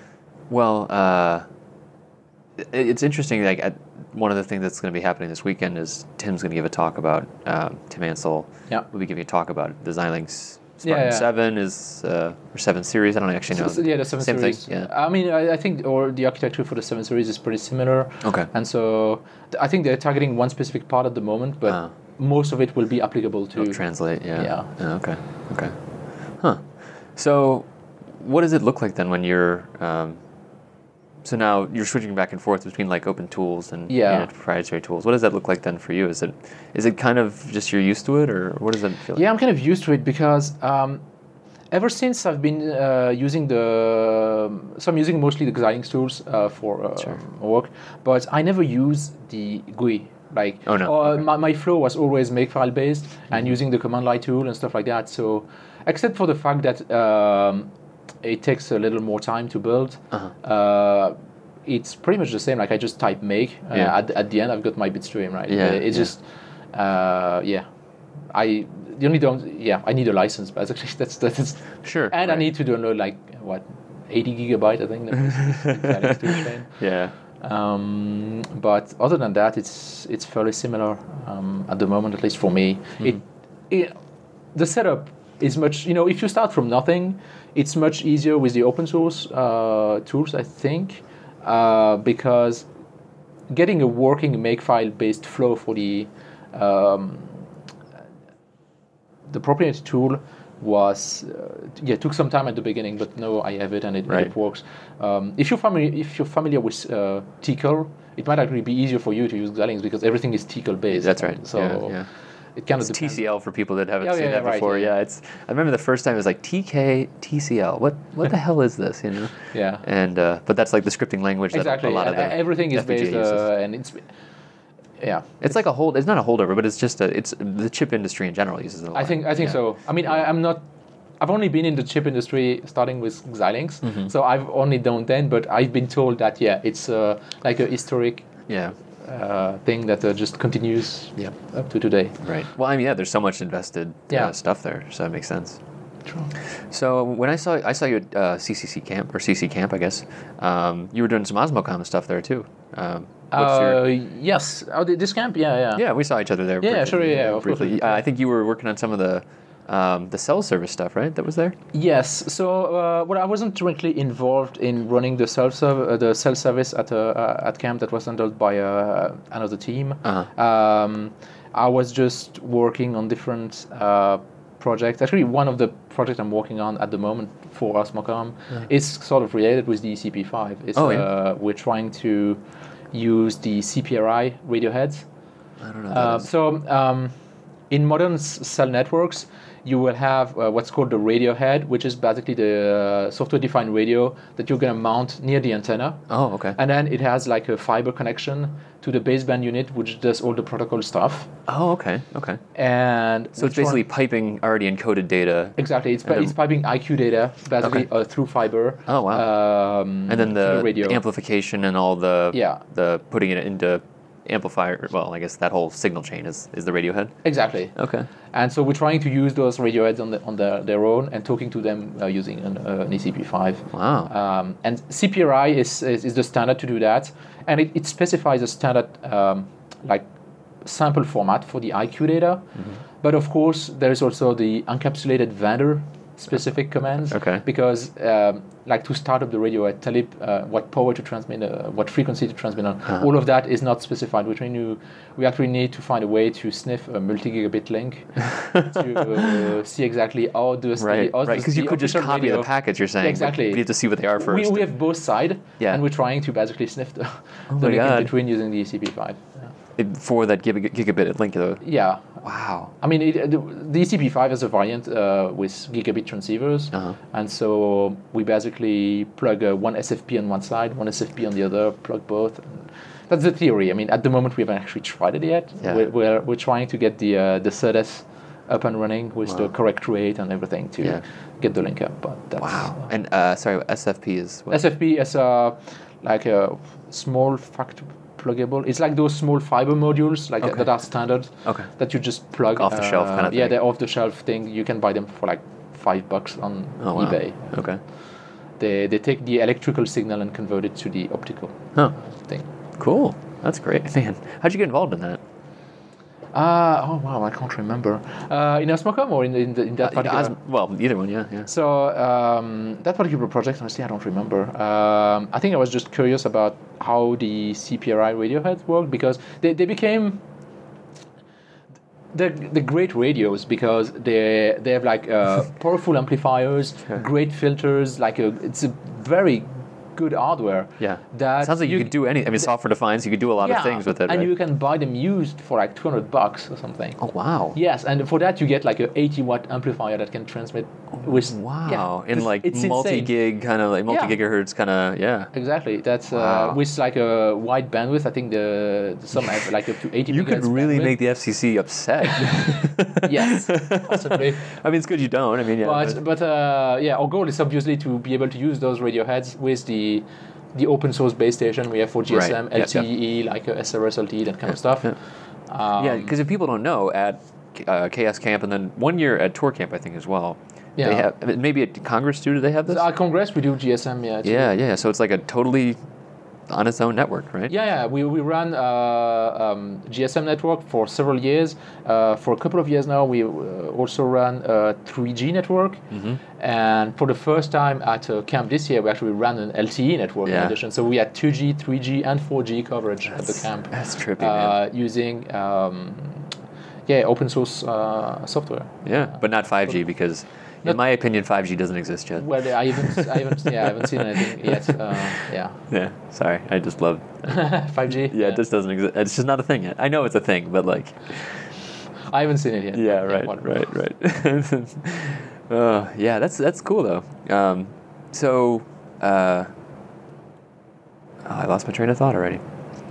Well, uh, it, it's interesting. Like at, one of the things that's going to be happening this weekend is Tim's going to give a talk about um, Tim Ansel. Yeah. Will be giving a talk about the Xilinx Yeah, Spartan yeah. seven is uh, or seven series. I don't actually know. So- so, yeah, the seven Same series. thing. Yeah. I mean, I, I think, or the architecture for the seven series is pretty similar. Okay. And so, th- I think they're targeting one specific part at the moment, but Ah. most of it will be applicable to. It'll translate. Yeah. Yeah. Yeah, Okay. Okay. Huh. So, what does it look like then when you're? Um, so now you're switching back and forth between like open tools and Yeah. you know, proprietary tools. What does that look like then for you? Is it is it kind of just you're used to it, or what does that feel like? Yeah, I'm kind of used to it because um, ever since I've been uh, using the, so I'm using mostly the Xilinx tools uh, for uh, Sure. work, but I never use the G U I. Like, Oh, no. uh, Okay. my, my flow was always Makefile based and using the command line tool and stuff like that. So, except for the fact that um, it takes a little more time to build, Uh-huh. uh, it's pretty much the same. Like I just type make uh, Yeah. at, at the end. I've got my bitstream, right? Yeah, It's yeah. just, uh, yeah. I the only don't yeah I need a license basically. That's that's Sure. and I right. need to download like what eighty gigabyte I think. That is too insane. Yeah. Um, but other than that, it's it's fairly similar um, at the moment, at least for me. It, it the setup is much you know if you start from nothing, it's much easier with the open source uh, tools, I think, uh, because getting a working Makefile based flow for the um, the proprietary tool was uh, yeah took some time at the beginning, but now I have it and it, Right. it works. Um, if you're familiar if you're familiar with uh, T C L, it might actually be easier for you to use Xilinx because everything is T C L based. That's right. So Yeah, yeah. it kind of It's T C L for people that haven't Yeah, seen yeah, that yeah, right, before. yeah, Yeah, it's. I remember the first time it was like T K T C L. What what the hell is this? You know. Yeah. And uh, but that's like the scripting language exactly. that a lot and of the everything is F P G A based uses. uh, and it's yeah. It's like a hold. It's not a holdover, but it's just a. It's the chip industry in general uses it a lot. I think I think Yeah. so. I mean, I, I'm not. I've only been in the chip industry starting with Xilinx, Mm-hmm. so I've only done then. But I've been told that yeah, it's uh, like a historic Yeah. uh, thing that uh, just continues Yep. up to today. Right. Well, I mean, yeah. There's so much invested Yeah. uh, stuff there, so that makes sense. True. So when I saw I saw you at uh, C C C camp or C C camp, I guess um, you were doing some Osmocom stuff there too. Um, what's your- Uh, yes. Oh, th- this camp. Yeah, yeah. yeah, we saw each other there. Yeah, briefly, sure, yeah, yeah, of course. briefly. Uh, I think you were working on some of the um, the cell service stuff, right? That was there. Yes. So, uh, well, I wasn't directly involved in running the self serv- uh, the cell service at uh, uh, at camp. That was handled by uh, another team. Uh-huh. Um, I was just working on different uh, projects. Actually, one of the projects I'm working on at the moment for Osmocom is sort of related with the C P five. It's, Oh, yeah. uh, we're trying to use the C P R I radio heads. I don't know. What that Uh, is. so, um, in modern s- cell networks, you will have uh, what's called the radio head, which is basically the uh, software-defined radio that you're going to mount near the antenna. Oh, okay. And then it has like a fiber connection to the baseband unit, which does all the protocol stuff. Oh, okay. Okay. And So it's basically piping already encoded data, exactly it's, and pi- it's piping I Q data basically Okay. uh, through fiber. Oh, wow. Um, and then to the, the radio. amplification and all the Yeah. the putting it into amplifier. Well, I guess that whole signal chain is is the radio head. Exactly. Okay. And so we're trying to use those radio heads on, the, on the, their own and talking to them uh, using an, uh, an E C P five. Wow. Um, and C P R I is, is, is the standard to do that. And it, it specifies a standard um, like sample format for the I Q data. Mm-hmm. But of course, there is also the encapsulated vendor specific commands. Okay. Because um, like to start up the radio head, tell it uh, what power to transmit, uh, what frequency to transmit on. Uh-huh. All of that is not specified, which means you, we actually need to find a way to sniff a multi-gigabit link to uh, see exactly how does Right. the how Right. does Because you the could just official copy radio- the packets. You're saying. but Exactly. You have to see what they are first. We, we have both sides, Yeah. and we're trying to basically sniff the, Oh the my link God. in between using the E C P five. Yeah. It- for that gig- gigabit link. Though. Yeah. Wow. I mean, it, the, the E C P five is a variant uh, with gigabit transceivers, Uh-huh. and so we basically plug uh, one S F P on one side, one S F P on the other, plug both. That's the theory. I mean, at the moment we haven't actually tried it yet. Yeah. We're, we're, we're trying to get the uh, the C E D S up and running with Wow. the correct rate and everything to Yeah. get the link up. But that's, Wow. And uh, sorry, S F P is what? S F P is a like a small fact pluggable. It's like those small fiber modules like Okay. that are standard. Okay. That you just plug Off the shelf uh, kind of Yeah, thing. they're off the shelf thing. You can buy them for like five bucks on Oh, wow. eBay. Okay. they they take the electrical signal and convert it to the optical Huh. thing. Cool. That's great, man. How'd you get involved in that? Uh, oh wow, I can't remember. Uh, in Osmocom or in, in, the, in that Uh, particular? Os- well, either one, yeah, yeah. So um, that particular project, honestly, I don't remember. Um, I think I was just curious about how the C P R I Radiohead worked because they, they became the the great radios because they they have like uh, powerful amplifiers, great filters. Like a, it's a very good hardware. Yeah. That Sounds like you, could do any. I mean, software defined, so you could do a lot yeah, of things with it. and right? you can buy them used for like two hundred bucks or something. Oh wow. Yes, and for that you get like a eighty watt amplifier that can transmit with Wow. yeah, In it's- like it's multi insane. gig kind of like multi gigahertz kind of yeah. Exactly. That's Wow. uh, with like a wide bandwidth. I think the some have like up to eighty. You could megahertz really bandwidth. make the F C C upset. Yes, possibly. I mean, it's good you don't. I mean, yeah. But but uh, yeah, our goal is obviously to be able to use those radio heads with the the open source base station we have for G S M, Right. Yep, L T E, like uh, S R S L T E, that kind of stuff. Yeah. Um, Yeah, because if people don't know, at uh, K S Camp and then one year at Tour Camp, I think as well. They Yeah. have maybe at Congress too. Do they have this? At Congress we do G S M. Yeah. too. Yeah, yeah. So it's like a totally on its own network, right? Yeah, yeah. We we run uh, um, G S M network for several years. Uh, for a couple of years now, we uh, also run a three G network. Mm-hmm. And for the first time at uh, camp this year, we actually ran an L T E network in Yeah. addition. So we had two G, three G, and four G coverage at the camp. That's trippy, man. uh, using um, yeah open source uh, software. Yeah, but not five G because, in Not- my opinion, five G doesn't exist yet. Well, I haven't, I haven't, yeah, I haven't seen anything yet. Uh, yeah, Yeah, sorry. I just love. five G. Yeah, it just doesn't exist. It's just not a thing yet. I know it's a thing, but like. I haven't seen it yet. Yeah, but, right, what- right, right. uh, yeah, that's that's cool though. Um, so, uh, oh, I lost my train of thought already.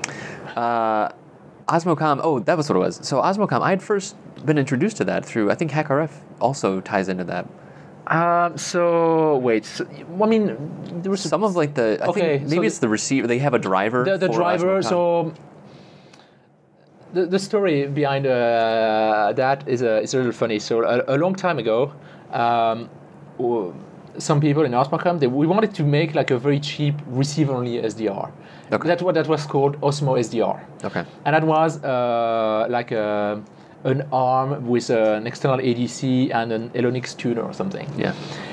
Uh, Osmocom. Oh, that was what it was. So Osmocom. I had first been introduced to that through. I think HackRF also ties into that. Um, so wait, so, I mean, there was Some of like the. I Okay, think so maybe the- it's the receiver. They have a driver. the, the for driver. Osmocom. So the, the story behind uh, that is a is a little funny. So a, a long time ago, um, w- some people in Osmocom, they, we wanted to make like a very cheap receiver-only S D R. Okay. That's what that was called, Osmo S D R. Okay. And that was uh, like a, an ARM with an external A D C and an Elonix tuner or something. Yeah.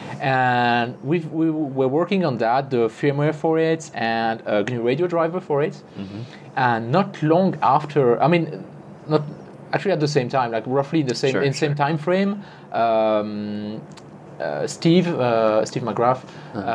And we we were working on that, the firmware for it, and a G N U radio driver for it. Mm-hmm. And not long after, I mean, not actually at the same time, like roughly the same Sure, in sure. same time frame. Um, uh, Steve uh, Steve McGrath Uh-huh.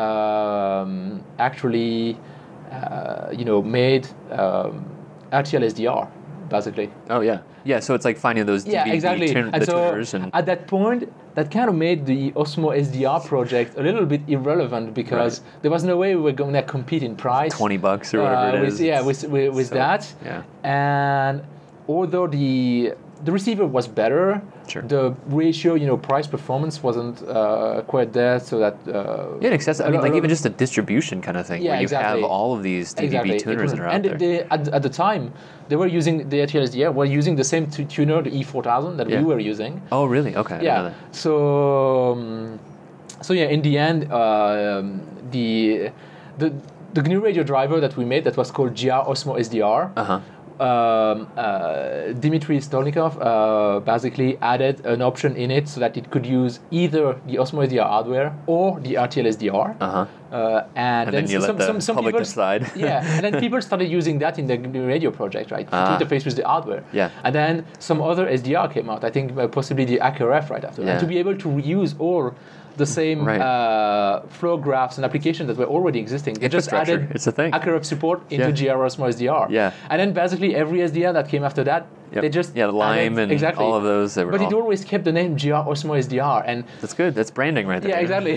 um, actually, uh, you know, made um, R T L S D R basically. Oh yeah. Yeah. So it's like finding those D V D Yeah, exactly. tun- and the so tuners and. at that point, that kind of made the Osmo S D R project a little bit irrelevant because Right. there was no way we were going to compete in price. Twenty bucks or whatever uh, it with, is. Yeah, with with, with So, that. yeah. And although the the receiver was better, Sure. the ratio, you know, price performance wasn't uh, quite there, so that. Uh, Yeah, access. I a mean, lo- like a lo- even just a distribution kind of thing, Yeah, where you exactly. have all of these D V B Exactly. tuners that are out and there. they, at, at the time, they were using the R T L S D R, were using the same tu- tuner, the E four thousand that Yeah. we were using. Oh, really? Okay. I didn't know Yeah. that. So, um, so yeah, in the end, uh, um, the the the G N U radio driver that we made that was called G R Osmo S D R. Uh huh. Um, uh, Dmitry Stolnikov uh, basically added an option in it so that it could use either the Osmo S D R hardware or the R T L S D R. Uh-huh. Uh, and, And then you let some, the some, some public people, decide. Yeah, and then people started using that in the G N U radio project, right? Ah. To interface with the hardware. Yeah. And then some other S D R came out. I think uh, possibly the HackRF right after. Yeah. And to be able to reuse all the same Right. uh, flow graphs and applications that were already existing. They just Infrastructure. added It's a thing. HackRF support into Yeah. G R Osmo S D R. Yeah. And then basically every S D R that came after that, Yep. they just Yeah, the Lime added- and exactly. all of those, they were But it all- always kept the name G R Osmo S D R, and That's good. That's branding right there. yeah, exactly.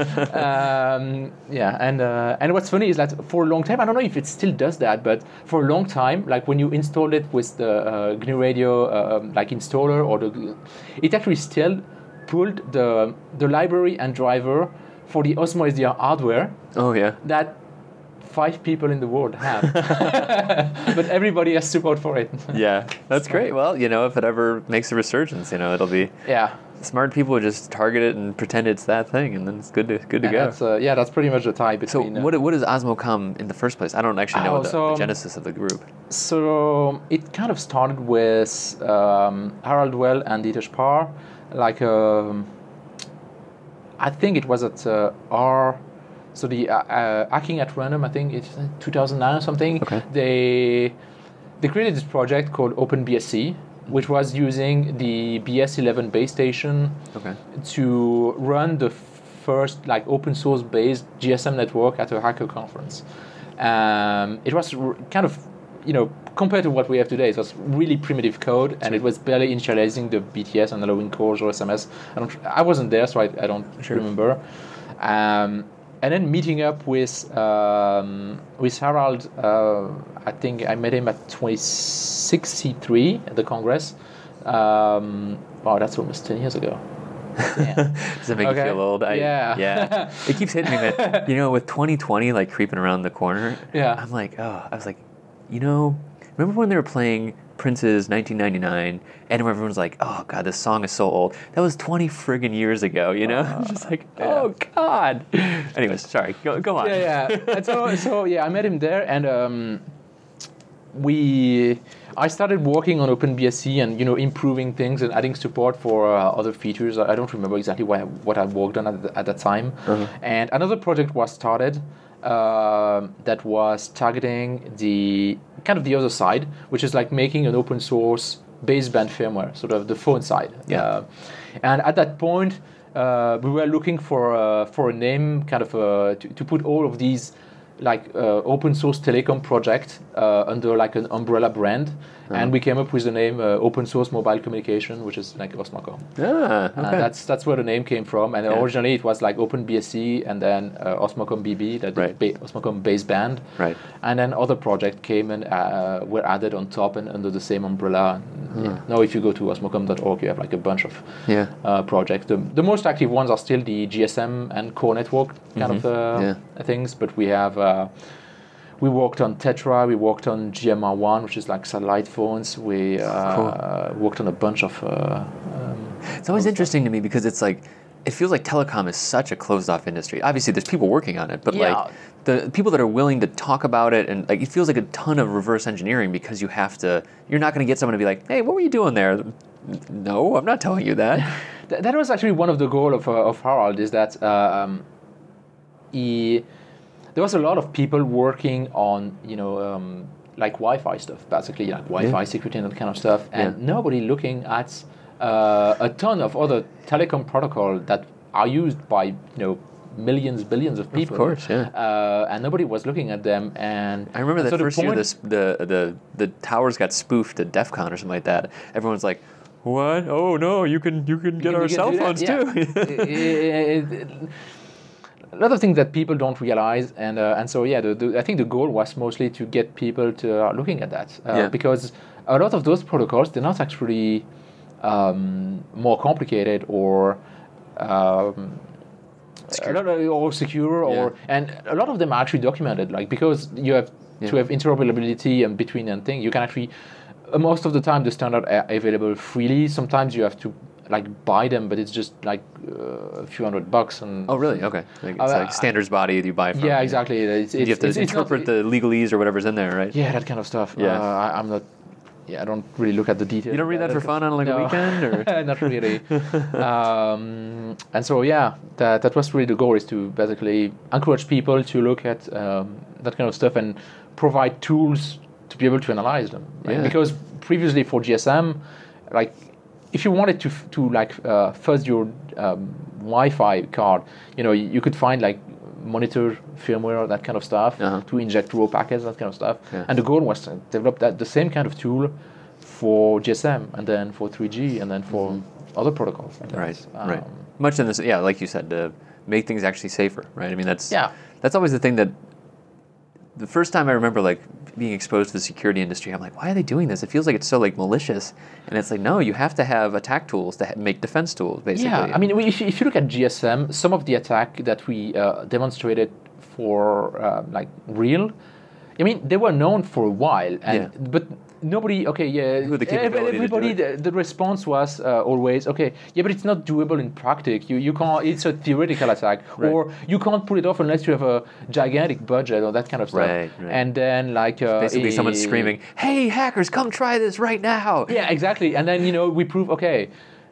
um, yeah, and uh, and what's funny is that for a long time, I don't know if it still does that, but for a long time, like when you installed it with the uh, G N U Radio um, like installer or the, it actually still pulled the the library and driver for the Osmo S D R hardware Oh yeah. that five people in the world have. But everybody has support for it. Yeah, that's great. Well, you know, if it ever makes a resurgence, you know, it'll be Yeah. smart people would just target it and pretend it's that thing, and then it's good to good to And go. that's, uh, yeah, that's pretty much the tie So between. uh, what what is Osmocom in the first place? I don't actually know Oh, the, so- the genesis of the group. So it kind of started with um, Harald Well and Dieter Spar, like um, I think it was at uh, R. So the uh, uh, Hacking at Random, I think it's two thousand nine or something. Okay. They they created this project called OpenBSC, which was using the B S eleven base station Okay. to run the first like open source based G S M network at a hacker conference. Um, it was r- kind of, you know, compared to what we have today, it was really primitive code, and it was barely initializing the B T S and allowing calls or S M S. I don't, I wasn't there, so I, I don't Sure. remember. Um, and then meeting up with um, with Harald, uh, I think I met him at twenty-six C three at the Congress. Um, wow, that's almost ten years ago. Yeah. Does it make Okay. you feel old? I, Yeah. Yeah. It keeps hitting me that, you know, with twenty twenty like creeping around the corner, Yeah. I'm like, oh, I was like, you know, remember when they were playing Prince's nineteen ninety-nine and everyone was like, oh, God, this song is so old. That was twenty friggin' years ago, you know? I was just like, oh, God. Anyways, sorry, go, go on. Yeah, yeah. And so, so yeah, I met him there, and um, we, I started working on OpenBSC and you know improving things and adding support for uh, other features. I don't remember exactly what I, what I worked on at, the, at that time. Uh-huh. And another project was started uh, that was targeting the kind of the other side, which is like making an open source baseband firmware, sort of the phone side. Yeah. Uh, and at that point, uh, we were looking for uh, for a name, kind of uh, to, to put all of these like uh, open source telecom project uh, under like an umbrella brand, and we came up with the name uh, Open Source Mobile Communication, which is like Osmocom. Ah, okay. Uh, that's that's where the name came from, and Yeah. originally it was like OpenBSC and then uh, Osmocom B B, that Right. ba- Osmocom baseband, Right. and then other projects came and uh, were added on top and under the same umbrella. And, yeah. Now, if you go to osmocom dot org, you have like a bunch of Yeah. uh, projects. The, the most active ones are still the G S M and core network kind of uh, Yeah. things, but we have. Uh, we worked on Tetra, we worked on G M R one, which is like satellite phones. We uh, Cool. worked on a bunch of. Uh, um, It's always interesting to me because it's like, it feels like telecom is such a closed-off industry. Obviously, there's people working on it, but Yeah. like the people that are willing to talk about it, and like it feels like a ton of reverse engineering because you have to. You're not going to get someone to be like, "Hey, what were you doing there?" No, I'm not telling you that. Th- that was actually one of the goals of, uh, of Harald, is that um, he, there was a lot of people working on, you know, um, like Wi-Fi stuff, basically, like Wi-Fi Yeah. security and that kind of stuff, and Yeah. nobody looking at uh, a ton of other telecom protocol that are used by, you know, millions, billions of people. course, yeah. Uh, and nobody was looking at them. And I remember and that so the first year point- this, the, the the towers got spoofed at DEF CON or something like that. Everyone's like, "What? Oh no, you can you can get You our can cell do that, phones yeah. too." It- it- a lot of things that people don't realize, and uh, and so yeah, the, the, I think the goal was mostly to get people to uh, looking at that, uh, Yeah. because a lot of those protocols, they're not actually um, more complicated or um, a lot of, or secure, or Yeah. and a lot of them are actually documented, like because you have Yeah. to have interoperability and between and thing, you can actually uh, most of the time the standard are available freely. Sometimes you have to like buy them, but it's just like uh, a few hundred bucks. And Oh really? Okay. Like it's Uh, like standards body that you buy from. yeah, exactly. It's, You it's, have to it's, it's not- interpret the legalese or whatever's in there, right? yeah, that kind of stuff. Yeah. uh, I, I'm not. Yeah, I don't really look at the details. You don't read that for fun on like No. a weekend, or Not really. um, and so yeah, that that was really the goal, is to basically encourage people to look at um, that kind of stuff and provide tools to be able to analyze them. Right? Yeah. Because previously for G S M, like if you wanted to f- to like uh, fuzz your um, Wi-Fi card, you know, you, you could find like monitor firmware, that kind of stuff, Uh-huh. to inject raw packets, that kind of stuff. Yeah. And the goal was to develop that the same kind of tool for G S M, and then for three G, and then for other protocols. like that. right, Um, right. Much in this, yeah, like you said, to make things actually safer, right? I mean, that's Yeah. that's always the thing that. The first time I remember like being exposed to the security industry, I'm like, why are they doing this? It feels like it's so like malicious, and it's like, no, you have to have attack tools to ha- make defense tools, basically. Yeah, I mean, if you, if you look at G S M, some of the attack that we uh, demonstrated for uh, like real. I mean, they were known for a while, and Yeah. but nobody. Okay, yeah. Who had the ev- capability to do Everybody, it. the, the response was uh, always, okay, yeah, but it's not doable in practice. You you can't. It's a theoretical attack, Right. or you can't pull it off unless you have a gigantic budget or that kind of stuff. Right, right. And then like uh, Basically, a- someone's screaming, "Hey, hackers, come try this right now!" Yeah, exactly. And then you know we prove okay.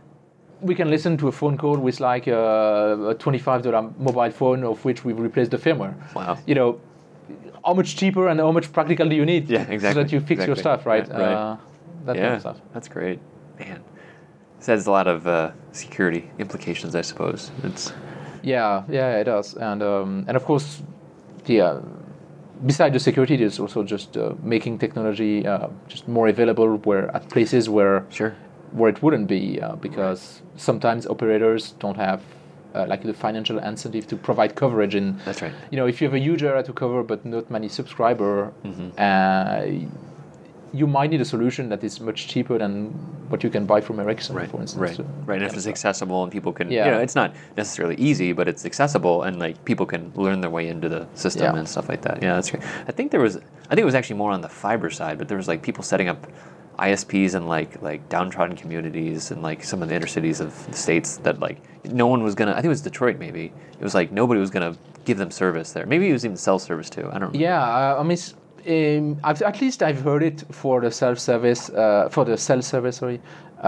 We can listen to a phone call with like a, a twenty-five dollar mobile phone, of which we've replaced the firmware. Wow. You know, how much cheaper and how much practical do you need? Yeah, exactly. So that you fix your Exactly. stuff, right? Yeah, right. Uh, that Yeah, kind of stuff. that's great, man. This has a lot of uh, security implications, I suppose. It's Yeah, yeah, it does. And um, and of course, yeah. Besides the security, there's also just uh, making technology uh, just more available where at places where sure. where it wouldn't be, uh, because sometimes operators don't have uh, like the financial incentive to provide coverage in. That's right. You know, if you have a huge area to cover but not many subscriber, Mm-hmm. uh, you might need a solution that is much cheaper than what you can buy from Ericsson, Right, for instance. right, to- right. And if yeah, it's so- accessible and people can, Yeah. you know, it's not necessarily easy, but it's accessible and like people can learn their way into the system Yeah. and stuff like that. Yeah, that's great. I think there was, I think it was actually more on the fiber side, but there was like people setting up I S Ps in like like downtrodden communities and like some of the inner cities of the states that like no one was gonna. I think it was Detroit maybe. It was like nobody was gonna give them service there. Maybe it was even cell service too. I don't. Remember. Yeah, uh, I mean, s- um, I've, at least I've heard it for the self-service, uh, for the self-service, sorry,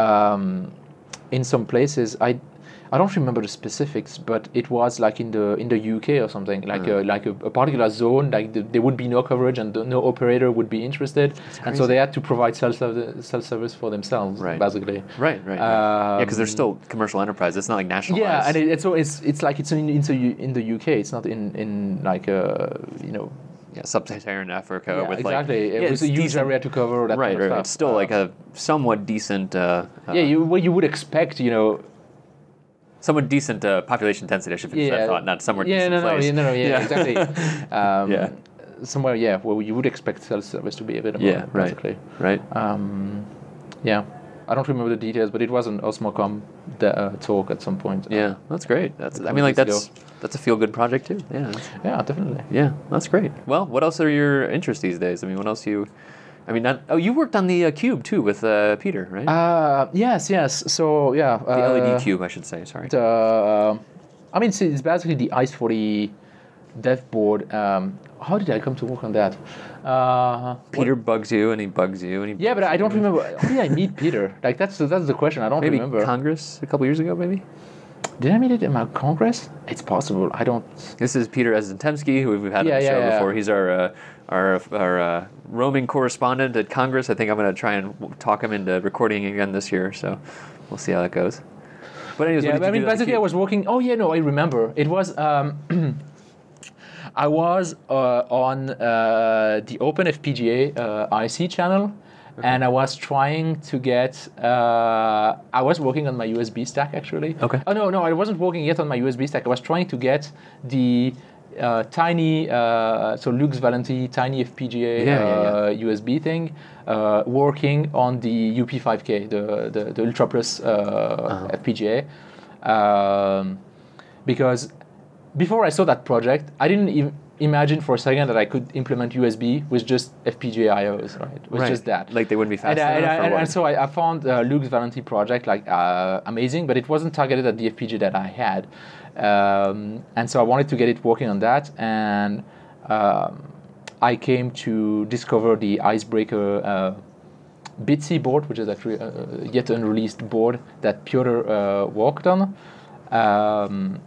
um, in some places. I, I don't remember the specifics, but it was like in the in the U K or something, like a, like a, a particular zone, like the, there would be no coverage and the, no operator would be interested, and so crazy. they had to provide self-service, self-service for themselves, Right. basically. Right, right. right. yeah, because they're Um, still commercial enterprise. It's not like nationalized. Yeah, and it, it's so it's it's like it's in into U- in the U K. It's not in in like uh you know. yeah, sub-Saharan Africa Yeah, with exactly. like It yeah, was it's a huge decent- area to cover. That Right, kind of right. stuff. It's still Uh, like a somewhat decent. Uh, uh, yeah, you what you would expect, you know. somewhat decent uh, population density. I should finish that thought, not somewhat yeah, decent no, no, place. yeah, no, no, yeah, exactly. Um, Yeah. Somewhere, yeah, where you would expect cell service to be available. Yeah, right. basically. Right. Um, yeah, I don't remember the details, but it was an Osmocom the, uh, talk at some point. Yeah, that's great. That's. I couple mean, like years that's that's a feel-good project too. Yeah. that's- Yeah, definitely. Yeah, that's great. Well, what else are your interests these days? I mean, what else you? I mean, not, oh, you worked on the uh, cube too with uh, Peter, right? Uh, yes, yes. So yeah, the L E D uh, cube, I should say. Sorry. The, uh, I mean, it's, it's basically the I C E forty dev board. Um, how did I come to work on that? Uh, Peter bugs you, and he bugs you, and he. yeah, but bugs I don't you. remember. How did I meet Peter? Like that's that's the question. I don't Maybe remember. Congress a couple years ago, maybe. Did I meet it in my Congress? It's possible. I don't. This is Peter Ezentemsky, who we've had Yeah, on the yeah, show yeah. before. He's our uh, our our uh, roaming correspondent at Congress. I think I'm going to try and w- talk him into recording again this year. So we'll see how that goes. But anyways, Yeah, what did I you mean, do on the basically, I cube? was working. Oh yeah, no, I remember. It was. Um, I was uh, on uh, the OpenFPGA uh, I C channel, and I was trying to get. Uh, I was working on my U S B stack actually. Okay. Oh no, no, I wasn't working yet on my U S B stack. I was trying to get the uh, tiny, uh, so Lux Valenti tiny F P G A Yeah, yeah, yeah. uh, U S B thing, uh, working on the U P five K, the the, the Ultra Plus uh, Uh-huh. F P G A, um, because before I saw that project, I didn't even imagine for a second that I could implement U S B with just F P G A I Os, right? It was Right. just that. Like they wouldn't be fast And, I- and, enough. I- or and, what? and so I, I found uh, Lux Valenti project like uh, amazing, but it wasn't targeted at the F P G A that I had, um, and so I wanted to get it working on that, and um, I came to discover the Icebreaker uh, Bitsy board, which is actually a a yet unreleased board that Piotr uh, worked on. Um,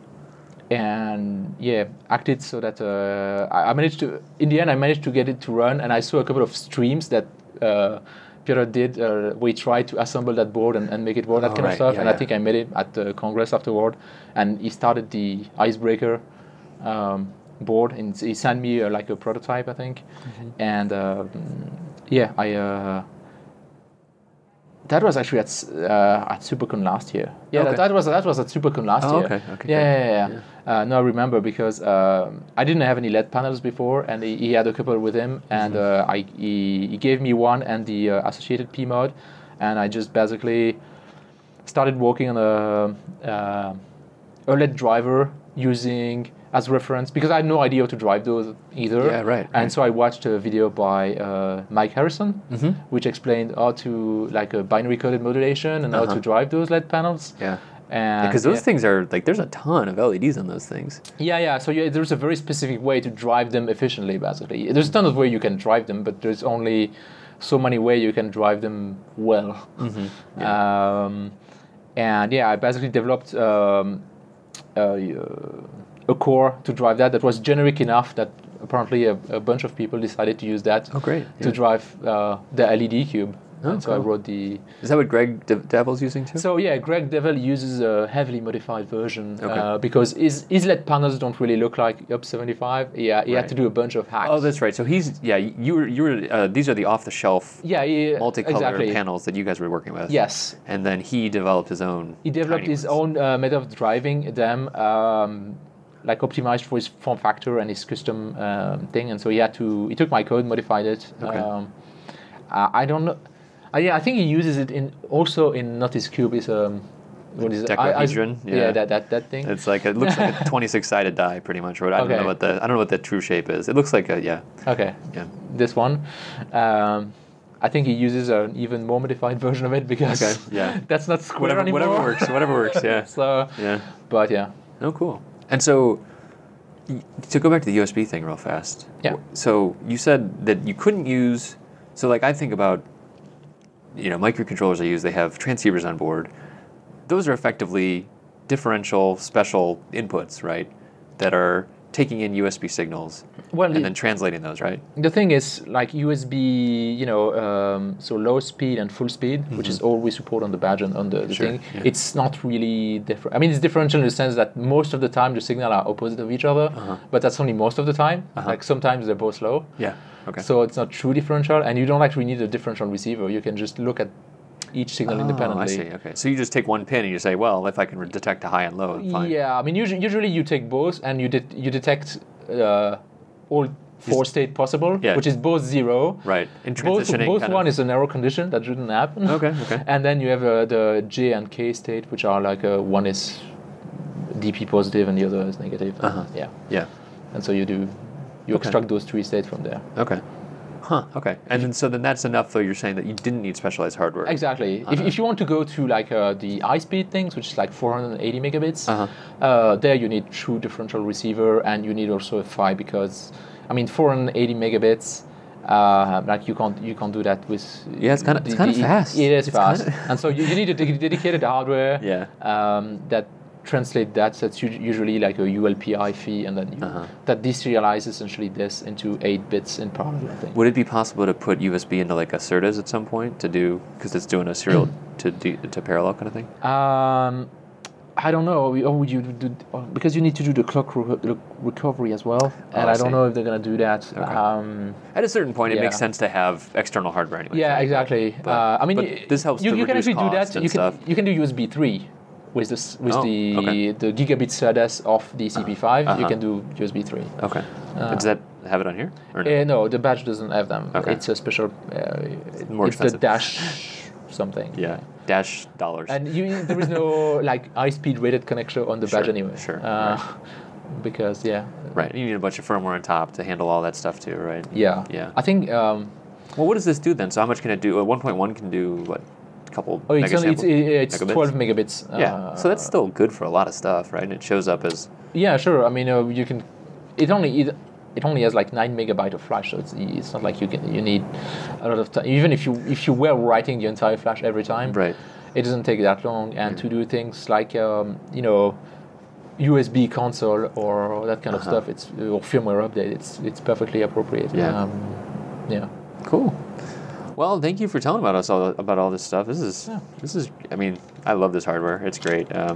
and yeah, acted so that uh, I I managed to, in the end, I managed to get it to run, and I saw a couple of streams that uh, Piotr did. Uh, we tried to assemble that board and, and make it work, that Oh, kind right. of stuff. Yeah, and I yeah. think I met him at the Congress afterward, and he started the Icebreaker um, board, and he sent me uh, like a prototype, I think. Mm-hmm. And um, yeah, I. Uh, That was actually at s- uh, at SuperCon last year. Yeah, Okay. that, that was that was at SuperCon last Oh, year. okay, okay, Yeah, great. yeah, yeah. yeah. Uh, no, I remember because um, I didn't have any L E D panels before, and he, he had a couple with him, and Mm-hmm. uh, I he, he gave me one and the uh, associated P mod, and I just basically started working on a uh, O L E D driver using as reference because I had no idea how to drive those either. Yeah, right, And right. so I watched a video by uh, Mike Harrison, Mm-hmm. which explained how to like a binary coded modulation and how Uh-huh. to drive those L E D panels. Yeah. And Because those yeah. things are like there's a ton of L E Ds on those things. Yeah, yeah. So yeah, there's a very specific way to drive them efficiently. Basically, there's a ton of way you can drive them, but there's only so many way you can drive them well. Mm-hmm. Um, and yeah, I basically developed um, a, a core to drive that that was generic enough that apparently a, a bunch of people decided to use that Oh, great. to Yeah. drive uh, the L E D cube. Oh, and so I cool. wrote the. Is that what Greg De- Devil's using too? So yeah, Greg Devil uses a heavily modified version Okay. uh, because his, his L E D panels don't really look like U P seventy-five. Yeah, he Right. had to do a bunch of hacks. Oh, that's right. So he's yeah. You were you were uh, these are the off the shelf yeah, he, multicolor exactly. panels that you guys were working with. Yes, And then he developed his own. he developed tiny his ones. own uh, method of driving them, um, like optimized for his form factor and his custom um, thing. And so he had to. He took my code, modified it. Okay. Um, uh, I don't know. Uh, yeah, I think he uses it in also in not his cube is um. What is it? I- I- Decahedron? Yeah, Yeah. that that that thing. It's like it looks like a twenty-six sided die, pretty much. Or I don't Okay. know what the I don't know what the true shape is. It looks like a yeah Okay. yeah. This one. Um, I think he uses an even more modified version of it because Okay, yeah. that's not square Whatever anymore. whatever works. Whatever works. Yeah. So, Yeah. but yeah. Oh, cool. And so, y- to go back to the U S B thing real fast. Yeah. So you said that you couldn't use. So like I think about, you know, microcontrollers I use. They have transceivers on board. Those are effectively differential special inputs, right? That are taking in U S B signals Well, and it- then translating those, right? The thing is, like U S B, you know, um, so low speed and full speed, which is all we support on the badge and on the, the Mm-hmm. Sure, thing. yeah. It's not really different. I mean, it's differential in the sense that most of the time the signal are opposite of each other, Uh-huh. but that's only most of the time. Uh-huh. Like sometimes they're both low. Yeah. Okay. So it's not true differential, and you don't actually need a differential receiver. You can just look at each signal Oh, independently. I see. Okay. So you just take one pin and you say, well, if I can re- detect a high and low, fine. Yeah, I mean, usually, usually you take both and you det- you detect uh, all four state possible, Yeah. which is both zero. Right. In Both, transitioning. both kind one of, is an error condition that shouldn't happen. Okay. Okay. And then you have uh, the J and K state, which are like uh, one is D P positive and the other is negative. Uh-huh. Yeah. Yeah. And so you do you Okay. extract those three states from there. Okay. Huh. Okay. And then so then that's enough, though. You're saying that you didn't need specialized hardware. Exactly. If, if you want to go to like uh, the high speed things, which is like four hundred eighty megabits, Uh-huh. uh, there you need true differential receiver, and you need also a PHY because, I mean, four hundred eighty megabits. Uh, like you can't you can't do that with. Yeah, it's kinda- it's the- kinda the- fast. It is It's fast, kinda- and so you, you need a de- dedicated hardware. Yeah. Um, that translate that. So that's u- usually like a U L P I fee, and then you, Uh-huh. that deserializes essentially this into eight bits in parallel. I think. Would it be possible to put U S B into like a SerDes at some point to do because it's doing a serial to do, to parallel kind of thing? Um, I don't know. Or would you do oh, because you need to do the clock re- re- recovery as well, and I I, don't see. know if they're gonna do that. Okay. Um, At a certain point, it makes Yeah. sense to have external hardware anyway. yeah, right? exactly. But- uh, I mean, but y- this helps You, to you can reduce actually do costs that. and You can stuff. you can do U S B three with this with Oh, the okay. the gigabit SerDes of the C P five. Uh-huh. You can do U S B three. Okay. Uh, Does that have it on here? Or no? Uh, no, the badge doesn't have them. Okay. It's a special. Uh, more it's expensive. the dash something. Yeah. Dash dollars. And you, there is no like high-speed rated connection on the badge Sure, anyway. sure, Uh, Because yeah. right. You need a bunch of firmware on top to handle all that stuff too, right? Yeah. Yeah. I think. Um, Well, what does this do then? So how much can it do? Uh, one point one can do what? A couple. oh, it's, only, it's, megasample- it's megabits? twelve megabits. Yeah. uh, So that's still good for a lot of stuff, right? And it shows up as. Yeah, sure. I mean, uh, you can. It only it, it only has like nine megabyte of flash, so it's it's not like you can you need a lot of time. Even if you if you were writing the entire flash every time, Right. it doesn't take that long. And to do things like um, you know. U S B console or that kind of Uh-huh. stuff, it's or firmware update. It's it's perfectly appropriate. Yeah. Um, yeah. Cool. Well, thank you for telling about us all about all this stuff. This is Yeah. this is. I mean, I love this hardware. It's great. Um,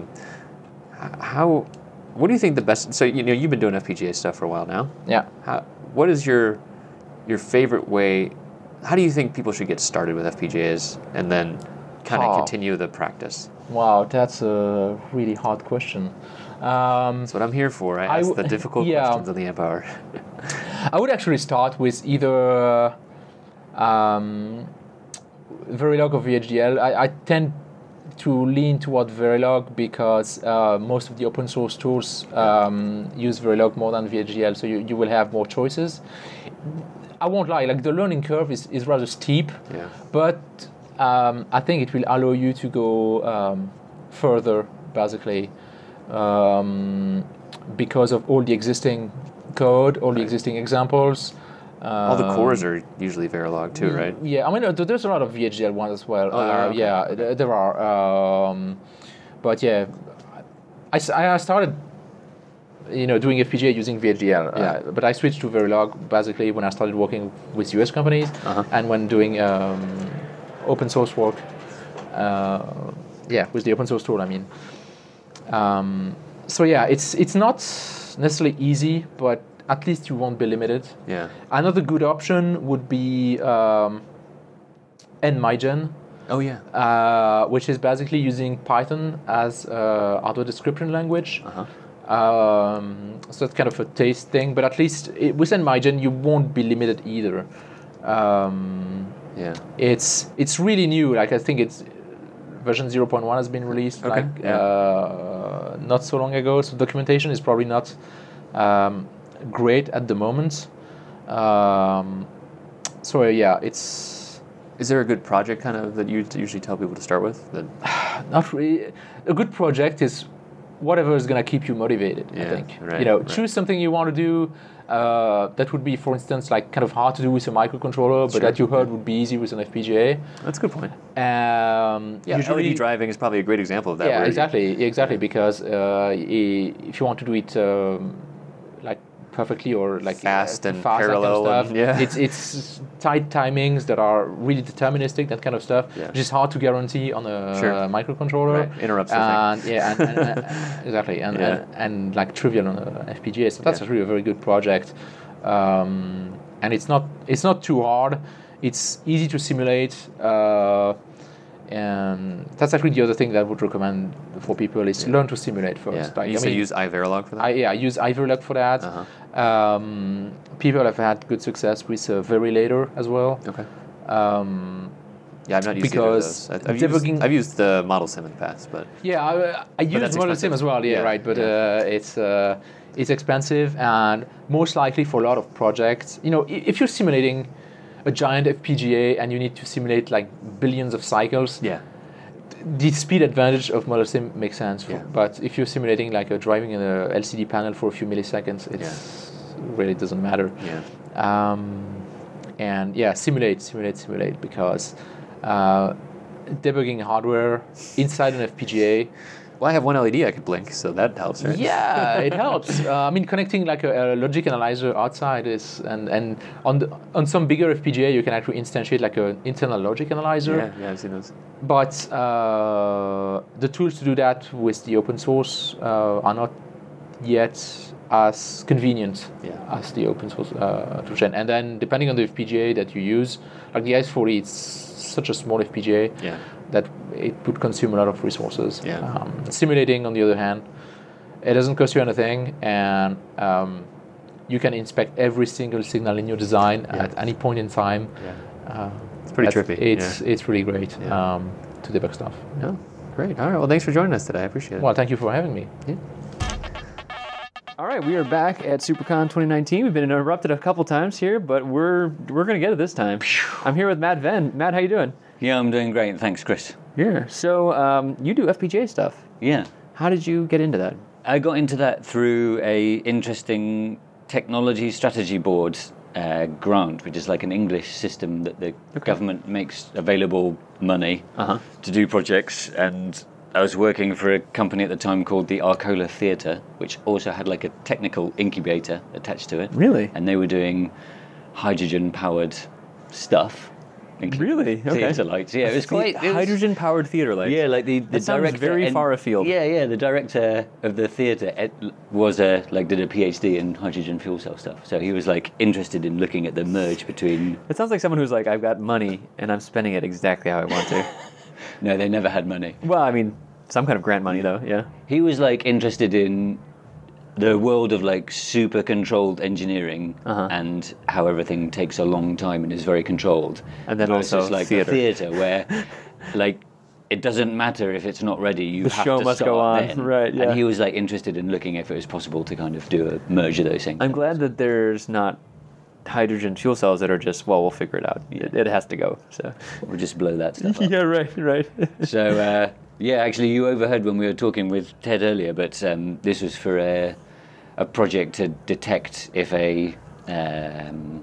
h- how? What do you think the best? So you know, you've been doing F P G A stuff for a while now. Yeah. How? What is your your favorite way? How do you think people should get started with F P G As and then kind of Oh. continue the practice? Wow, that's a really hard question. Um, That's what I'm here for. I I ask w- the difficult yeah. questions on the Amp Hour. I would actually start with either um, Verilog or V H D L. I, I tend to lean toward Verilog because uh, most of the open source tools um, use Verilog more than V H D L, so you, you will have more choices. I won't lie, like the learning curve is, is rather steep, Yeah. but um, I think it will allow you to go um, further, basically, um, because of all the existing code, all the Right. existing examples. All the Um, cores are usually Verilog too, right? Yeah, I mean, uh, th- there's a lot of V H D L ones as well. Oh, there are? Uh, Okay. Yeah, Okay. th- there are. Um, but yeah, I, s- I started, you know, doing F P G A using V H D L. Yeah. Uh, but I switched to Verilog basically when I started working with U S companies Uh-huh. and when doing um, open source work. Uh, yeah, with the open source tool, I mean. Um, so yeah, it's it's not necessarily easy, but at least you won't be limited. Yeah. Another good option would be um, NMyGen, Oh yeah. uh, which is basically using Python as a hardware description language. Uh-huh. Um, so that's kind of a taste thing, but at least it, with NMyGen you won't be limited either. Um, Yeah. it's it's really new. Like I think it's version zero point one has been released Okay, like yeah. uh, not so long ago. So documentation is probably not um, great at the moment. Um, so uh, yeah, it's Is there a good project kind of that you usually tell people to start with? That not really. A good project is whatever is going to keep you motivated. I Yeah, think right, you know right. choose something you want to do. Uh, that would be, for instance, like kind of hard to do with a microcontroller, but Sure, that you heard yeah. would be easy with an F P G A. that's a good point. Um, Yeah, usually, L E D driving is probably a great example of that. yeah, where you- exactly, exactly. Because uh, i- if you want to do it um, like perfectly or like Fast uh, and fast, that kind of parallel stuff, and- yeah. it's it's tight timings that are really deterministic, that kind of stuff, Yeah. which is hard to guarantee on a Sure. microcontroller. Right, interrupts the thing. and yeah, and, and, and, exactly, and, Yeah. and and like trivial on an F P G A. So that's Yeah. really a very good project, um, and it's not it's not too hard. It's easy to simulate. Uh, and that's actually the other thing that I would recommend for people is Yeah. learn to simulate first. Yeah. Like, you I say mean, use iVerilog for that? I, yeah, I use iVerilog for that. Uh-huh. Um, people have had good success with uh, Verilator as well. Okay. Um, Yeah, I've not used because either of those. I've, I've, used, debugging- I've used the Model Sim in the past, but yeah, I, I use that's Model expensive. Sim as well. Yeah, Yeah, right. But yeah. uh, it's uh, it's expensive, and most likely for a lot of projects, you know, i- if you're simulating a giant F P G A and you need to simulate like billions of cycles, yeah. the speed advantage of Model Sim makes sense. For, Yeah. But if you're simulating like a driving in a L C D panel for a few milliseconds, it really doesn't matter. Yeah. Um, and yeah, simulate, simulate, simulate, because uh, debugging hardware inside an F P G A. Well, I have one L E D I could blink, so that helps, right? Yeah, it helps. Uh, I mean, connecting like a, a logic analyzer outside is, and and on the, on some bigger F P G A, you can actually instantiate like an internal logic analyzer. Yeah, yeah, I've seen those. But uh, the tools to do that with the open source uh, are not yet as convenient Yeah. as the open source uh, toolchain. And then depending on the F P G A that you use, like the I S forty, it's such a small F P G A Yeah. that it would consume a lot of resources. Yeah. Um, simulating, on the other hand, it doesn't cost you anything, and um, you can inspect every single signal in your design Yeah. at any point in time. Yeah. Uh, It's pretty that's- trippy, It's yeah. it's really great Yeah. um, to debug stuff. Yeah. Great. All right. Well, thanks for joining us today. I appreciate it. Well, thank you for having me. Yeah. All right, we are back at SuperCon twenty nineteen. We've been interrupted a couple times here, but we're we're gonna get it this time. I'm here with Matt Venn. Matt, how you doing? Yeah, I'm doing great. Thanks, Chris. Yeah. So um, you do F P G A stuff. Yeah. How did you get into that? I got into that through a interesting technology strategy board uh, grant, which is like an English system that the government makes available money Uh-huh. to do projects. And I was working for a company at the time called the Arcola Theatre, which also had like a technical incubator attached to it. Really? And they were doing hydrogen-powered stuff. including Really? Okay. Theatre lights. Yeah, it was quite... it was- Hydrogen-powered theater lights. Yeah, like the, the That sounds director very and- far afield. Yeah, yeah. The director of the theatre ed- was a like did a PhD in hydrogen fuel cell stuff. So he was like interested in looking at the merge between. It sounds like someone who's like, I've got money and I'm spending it exactly how I want to. No, they never had money. Well, I mean, some kind of grant money though. Yeah. He was like interested in the world of like super controlled engineering Uh-huh. and how everything takes a long time and is very controlled. And then versus also like theatre. the theatre where like it doesn't matter if it's not ready. You The have show to must start go on. then. Right, yeah. And he was like interested in looking if it was possible to kind of do a merge of those things. I'm glad that there's not hydrogen fuel cells that are just, well, we'll figure it out. It, it has to go. So. We'll just blow that stuff up. Yeah, right, right. So, uh, yeah, actually, you overheard when we were talking with Ted earlier, but um, this was for a, a project to detect if a, um,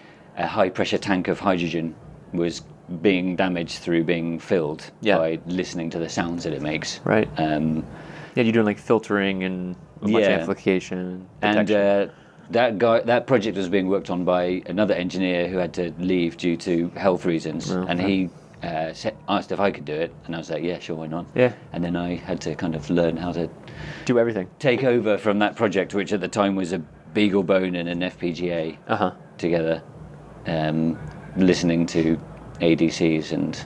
a high-pressure tank of hydrogen was being damaged through being filled Yeah. by listening to the sounds that it makes. Right. Um, Yeah, you're doing like filtering and a bunch of Yeah. amplification. and detection. uh, that guy, that project was being worked on by another engineer who had to leave due to health reasons, Oh, and okay. he uh, sa- asked if I could do it, and I was like, yeah, sure, why not? Yeah. And then I had to kind of learn how to do everything. take over from that project, which at the time was a BeagleBone and an F P G A Uh huh. together, um, listening to A D Cs, and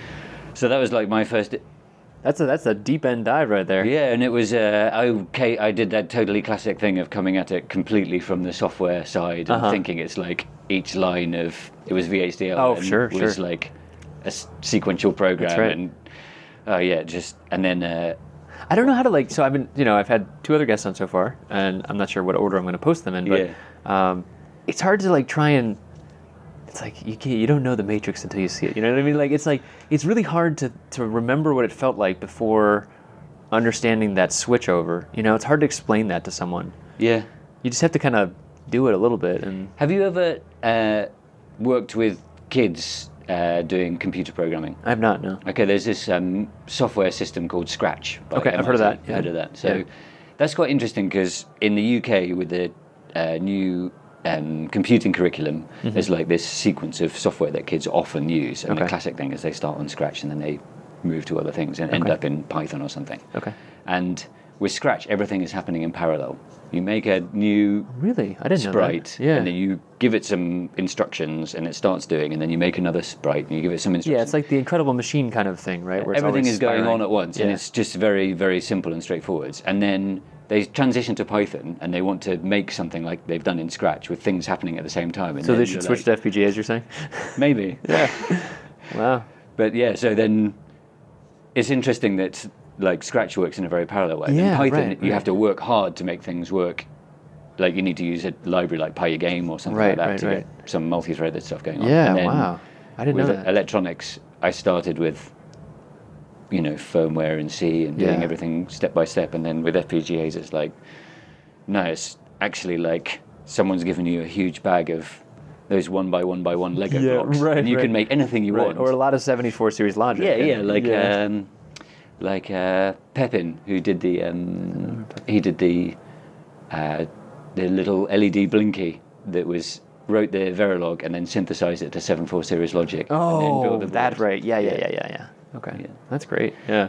so that was like my first. That's a that's a deep end dive right there. Yeah, and it was uh, okay. I did that totally classic thing of coming at it completely from the software side and Uh-huh. thinking it's like each line of it was V H D L. Oh, and sure, was sure. like a s- sequential program, That's right. and oh yeah, just and then uh, I don't know how to like. So I've been, you know, I've had two other guests on so far, and I'm not sure what order I'm going to post them in. But Yeah. um, it's hard to like try and. It's like you can't, you don't know the Matrix until you see it. You know what I mean? Like it's like it's really hard to to remember what it felt like before understanding that switch over. You know, it's hard to explain that to someone. yeah. You just have to kind of do it a little bit. And Have you ever uh, worked with kids uh, doing computer programming? I've not no. Okay, there's this um, software system called Scratch. by Okay, I've heard of M I T. that, yeah. Heard of that. So Yeah. that's quite interesting because in the U K with the uh, new um, computing curriculum, there's like this sequence of software that kids often use, and the Mm-hmm. Okay. classic thing is they start on Scratch and then they move to other things and end Okay. up in Python or something. Okay. And with Scratch, everything is happening in parallel. You make a new Really, I didn't know sprite, that. Yeah. and then you give it some instructions, and it starts doing, and then you make another sprite, and you give it some instructions. Yeah, it's like the Incredible Machine kind of thing, right? Where it's Everything always is going spiraling. on at once, and Yeah. it's just very, very simple and straightforward. And then they transition to Python, and they want to make something like they've done in Scratch with things happening at the same time. And So then they should you're switch like, to F P G A, as you're saying? maybe. Yeah. Wow. But yeah, so then it's interesting that like Scratch works in a very parallel way. Yeah, in Python, right, you right. have to work hard to make things work. Like you need to use a library like Pygame or something Right, like that right, to right. get some multi-threaded stuff going on. Yeah, And then wow. I didn't with know that. electronics, I started with, you know, firmware in C and doing Yeah. everything step by step. And then with F P G As, it's like, no, it's actually like someone's given you a huge bag of those one by one by one Lego Yeah, blocks, right, and you right. can make anything you Right. want. Or a lot of seventy-four series logic. Yeah, and- yeah, like yeah. um, like uh, Pepin, who did the um, he did the uh, the little L E D blinky that was wrote the Verilog and then synthesized it to seven four series logic. and then Oh, built the that's board. right. Yeah, yeah, yeah, yeah, yeah. Okay, Yeah. that's great. Yeah.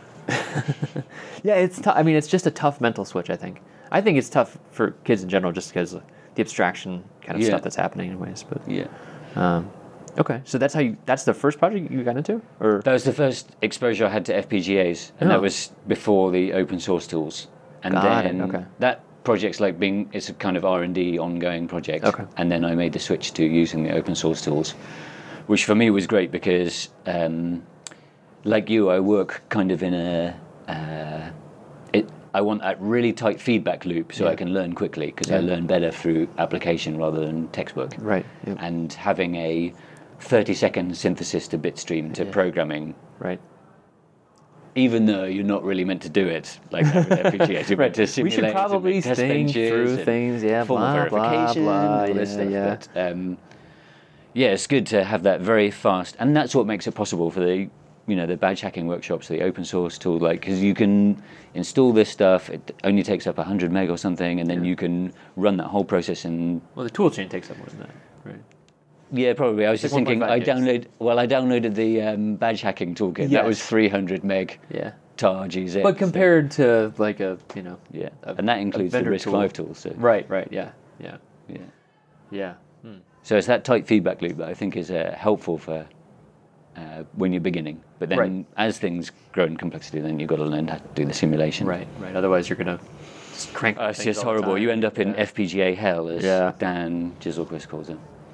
Yeah, it's. T- I mean, it's just a tough mental switch. I think. I think it's tough for kids in general, just because the abstraction kind of Yeah. stuff that's happening, anyways. But Yeah. um, okay, so that's how you. That's the first project you got into, or That was the first exposure I had to F P G As, and Oh. that was before the open source tools. And Got it, then okay. that project's like being it's a kind of R and D ongoing project. Okay. And then I made the switch to using the open source tools, which for me was great because, um, like you, I work kind of in a. Uh, it, I want that really tight feedback loop so Yeah. I can learn quickly because I Yeah. learn better through application rather than textbook. right? Yep. And having a thirty second synthesis to bit stream to Yeah. programming, Right. even though you're not really meant to do it like that with F P G As. You're meant to We simulate should and probably make test think benches through and things, yeah, formal blah, blah, verification, blah, all this yeah, stuff. yeah. But um, yeah, it's good to have that very fast, and that's what makes it possible for the you know the badge hacking workshops, the open source tool, like because you can install this stuff. It only takes up one hundred meg or something, and then Yeah. you can run that whole process in. Well, the tool chain takes up more than that, right? Yeah, probably. I was just like thinking. I one point five download. Well, I downloaded the um, badge hacking toolkit. That was Yes. three hundred meg Yeah. tar G Z. But compared to like a, you know, yeah, a- and that includes the vendor RISC tool. five tool. So right, right, yeah, yeah, yeah. yeah. So it's that tight feedback loop that I think is uh, helpful for uh, when you're beginning. But then Right. as things grow in complexity, then you've got to learn how to do the simulation. Right, right. Otherwise, you're gonna just crank. Uh, it's things just all the horrible. time. You end up in Yeah. F P G A hell, as Yeah. Dan Giselquist calls it.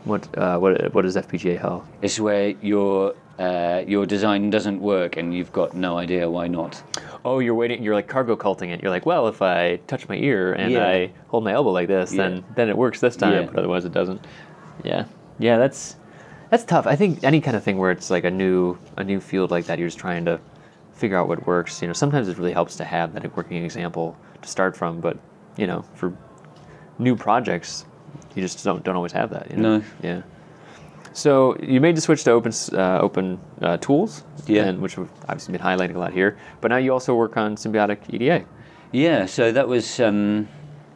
What uh, what what is F P G A hell? It's where your uh, your design doesn't work and you've got no idea why not. Oh, you're waiting. You're like cargo culting it. You're like, well, if I touch my ear and Yeah. I hold my elbow like this, Yeah. then then it works this time, Yeah. but otherwise it doesn't. Yeah, yeah, that's that's tough. I think any kind of thing where it's like a new a new field like that, you're just trying to figure out what works. You know, sometimes it really helps to have that working example to start from, but you know, for new projects, you just don't don't always have that. You know? No. Yeah. So you made the switch to open uh, open uh, tools, Yeah. and which we've obviously been highlighting a lot here. But now you also work on Symbiotic E D A. Yeah, so that was um,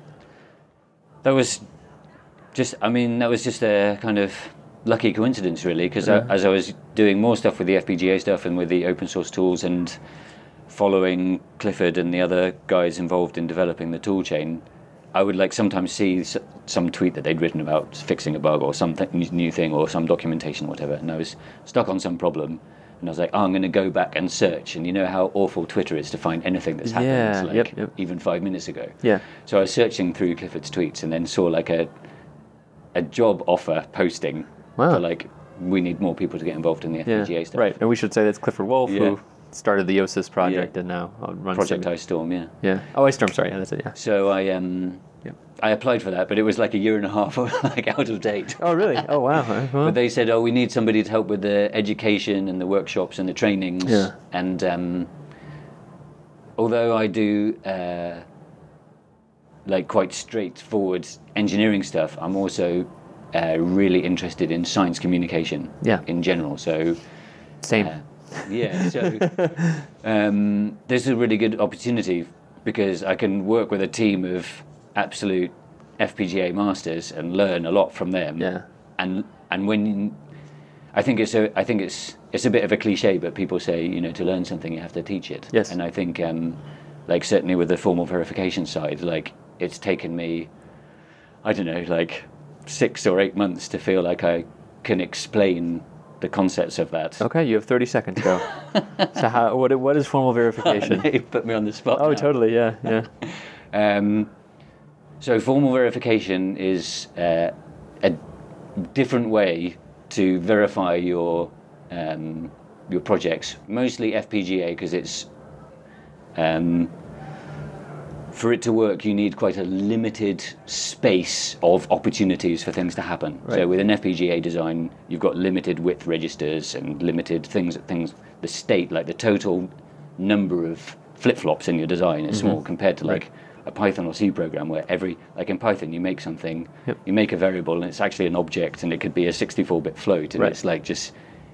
that was just. I mean, that was just a kind of lucky coincidence, really, because as I was doing more stuff with the F P G A stuff and with the open source tools, and following Clifford and the other guys involved in developing the tool chain, I would like sometimes see s- some tweet that they'd written about fixing a bug or something new thing or some documentation or whatever, and I was stuck on some problem. And I was like, oh, I'm going to go back and search. And you know how awful Twitter is to find anything that's happened, Yeah, like yep, yep. even five minutes ago. Yeah. So I was searching through Clifford's tweets and then saw like a a job offer posting Wow. for like, we need more people to get involved in the F P G A Yeah. stuff. Right, and we should say that's Clifford Wolf Yeah. who started the Yosis project Yeah. and now uh, runs Project Symbi- Ice Storm, yeah. Yeah. Oh, Ice Storm. Sorry. Yeah, that's it. Yeah. So I um Yeah. I applied for that, but it was like a year and a half like out of date. Oh, really? Oh, wow. Uh, well, But they said, oh, we need somebody to help with the education and the workshops and the trainings. Yeah. And um, although I do uh, like quite straightforward engineering stuff, I'm also uh, really interested in science communication Yeah. in general. So same. uh, yeah, so um, this is a really good opportunity because I can work with a team of absolute F P G A masters and learn a lot from them. Yeah. And and when I think it's a I think it's it's a bit of a cliche, but people say, you know, to learn something you have to teach it. Yes. And I think um, like certainly with the formal verification side, like it's taken me I don't know, like six or eight months to feel like I can explain the concepts of that. Okay, you have thirty seconds. Go. So, how? What? What is formal verification? You put me on the spot. Oh, now. totally. Yeah. Yeah. Um, so formal verification is uh, a different way to verify your um, your projects. Mostly F P G A because it's um, for it to work, you need quite a limited space of opportunities for things to happen. Right. So with an F P G A design, you've got limited width registers and limited things. Things the state, like the total number of flip-flops in your design is small compared to like a Python or C program where every, like in Python, you make something, Yep. you make a variable and it's actually an object and it could be a sixty-four bit float and Right. it's like just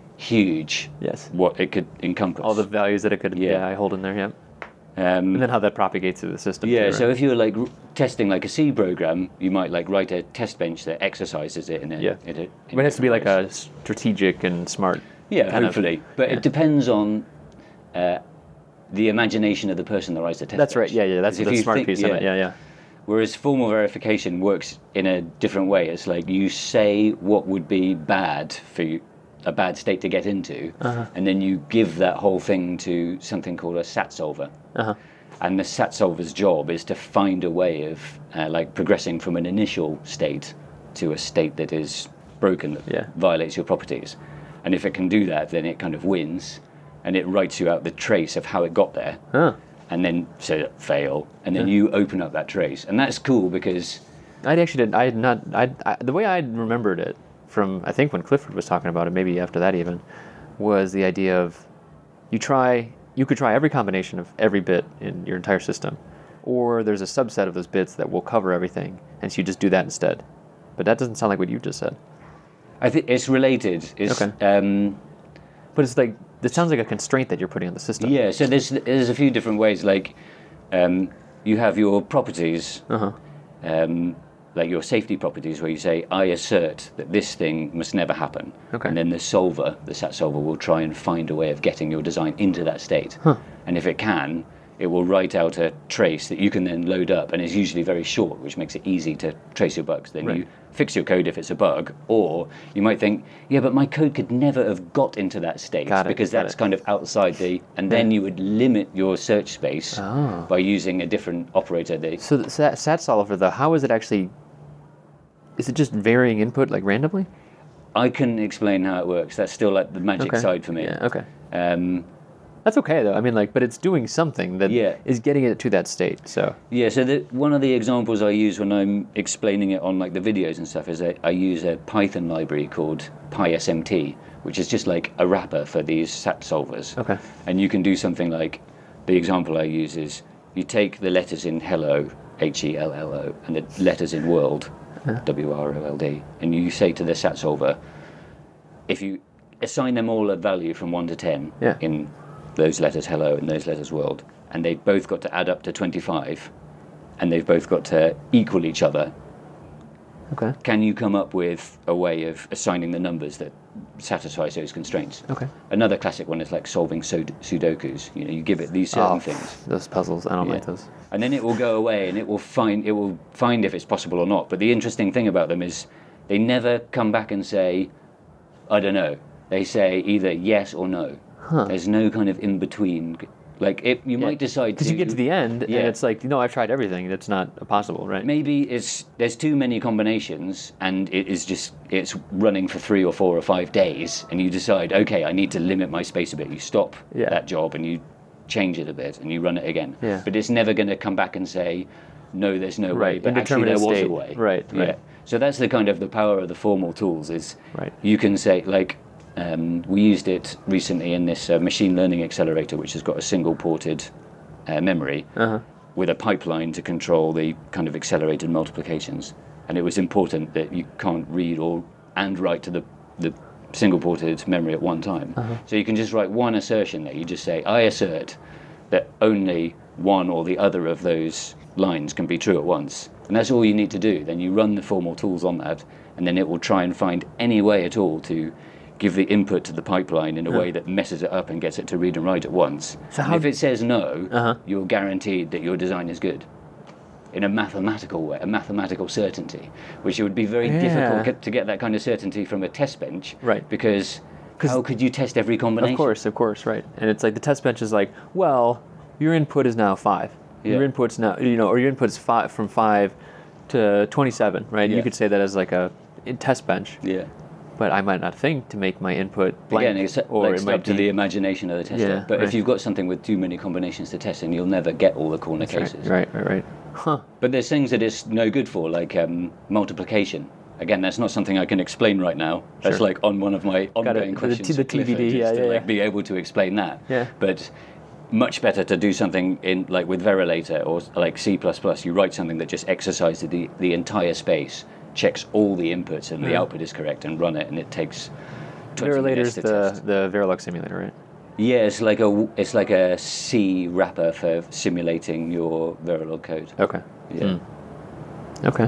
huge Yes. what it could encompass. All the values that it could. Yeah. Yeah. I hold in there. Yeah. um, And then how that propagates through the system. yeah, too, so right? if you were like r- testing like a C program, you might like write a test bench that exercises it in a, Yeah. in a, in But it has to be like different a ways. strategic and smart. Yeah, kind of- hopefully. But yeah. it depends on uh, the imagination of the person that writes the test That's right. bench. Yeah. Yeah. That's 'Cause if the you smart think- piece of it. Yeah. Yeah. Whereas formal verification works in a different way. It's like you say what would be bad for you, a bad state to get into, Uh-huh. and then you give that whole thing to something called a SAT solver. Uh huh. And the SAT solver's job is to find a way of uh, like progressing from an initial state to a state that is broken, that Yeah. violates your properties. And if it can do that, then it kind of wins, and it writes you out the trace of how it got there. Huh. And then so fail, and then Yeah. you open up that trace, and that's cool because I actually did. I had not. I, I the way I remembered it from I think when Clifford was talking about it, maybe after that even, was the idea of you try. You could try every combination of every bit in your entire system, or there's a subset of those bits that will cover everything, and so you just do that instead. But that doesn't sound like what you just said. I think it's related. It's, Okay. Um, But it's like it sounds like a constraint that you're putting on the system. yeah. So there's there's a few different ways. Like um, you have your properties. Uh huh. um, like your safety properties where you say, I assert that this thing must never happen. Okay. And then the solver, the SAT solver, will try and find a way of getting your design into that state. Huh. And if it can, it will write out a trace that you can then load up, and it's usually very short, which makes it easy to trace your bugs. Then Right. you fix your code if it's a bug, or you might think, yeah, but my code could never have got into that state Got it, because got that's it. kind of outside the, and then you would limit your search space Oh. by using a different operator. That, So the SAT, SAT solver, though, how is it actually? Is it just varying input like randomly? I couldn't explain how it works. That's still like the magic Okay. side for me. Yeah. Okay. Um, That's okay though. I mean, like, but it's doing something that is Yeah. getting it to that state. So. Yeah, so the, one of the examples I use when I'm explaining it on like the videos and stuff is I, I use a Python library called PySMT, which is just like a wrapper for these sat solvers. Okay. And you can do something like, the example I use is you take the letters in hello, H E L L O, and the letters in world, W R O L D, and you say to the sat solver, if you assign them all a value from one to ten Yeah. in those letters hello and those letters world, and they've both got to add up to twenty-five, and they've both got to equal each other, Okay. can you come up with a way of assigning the numbers that satisfies those constraints? Okay. Another classic one is like solving sud- sudokus. You know, you give it these certain Oh, things, those puzzles. I don't Yeah. like those. and then it will go away and it will find it will find if it's possible or not. But the interesting thing about them is they never come back and say, I don't know. They say either yes or no. Huh. There's no kind of in between. Like it, you might decide Because to. you get to the end, Yeah. and it's like, you know, I've tried everything. That's not possible, right? Maybe it's there's too many combinations and it is just it's running for three or four or five days and you decide, okay, I need to limit my space a bit. You stop Yeah. that job and you change it a bit and you run it again. Yeah. But it's never going to come back and say, no, there's no way. Right, But actually there indeterminate was state. a way. Right, Yeah. right. So that's the kind of the power of the formal tools is Right. you can say like um, we used it recently in this uh, machine learning accelerator, which has got a single ported uh, memory Uh-huh. with a pipeline to control the kind of accelerated multiplications. And it was important that you can't read or and write to the, the single ported memory at one time. Uh-huh. So you can just write one assertion there. You just say, I assert that only one or the other of those lines can be true at once. And that's all you need to do. Then you run the formal tools on that, and then it will try and find any way at all to give the input to the pipeline in a way that messes it up and gets it to read and write at once. So And how- if it says no, Uh-huh. you're guaranteed that your design is good. In a mathematical way, a mathematical certainty, which it would be very Yeah. difficult get- to get that kind of certainty from a test bench. Right. Because 'Cause- how could you test every combination? Of course, of course, right. And it's like the test bench is like, well, your input is now five. Your Yeah. input's now, you know, or your input's five from five to twenty-seven, right? Yeah. You could say that as like a in test bench, Yeah. but I might not think to make my input blank, Again, it's or like it it's might up to be the imagination of the tester. Yeah, but right. if you've got something with too many combinations to test, then you'll never get all the corner right, cases. right, right, right. Huh. But there's things that it's no good for, like um, multiplication. Again, that's not something I can explain right now. That's Sure. like on one of my ongoing the T- questions. the for Clifford, T B D, is yeah, to yeah, like yeah. be able to explain that. Yeah. But much better to do something in like with Verilator or like C plus plus. You write something that just exercises the the entire space, checks all the inputs and the Yeah. output is correct, and run it, and it takes twenty Verilator's minutes to the test. the Verilux simulator, right? Yeah, it's like a it's like a C wrapper for simulating your Verilog code. Okay. Yeah. Hmm. Okay.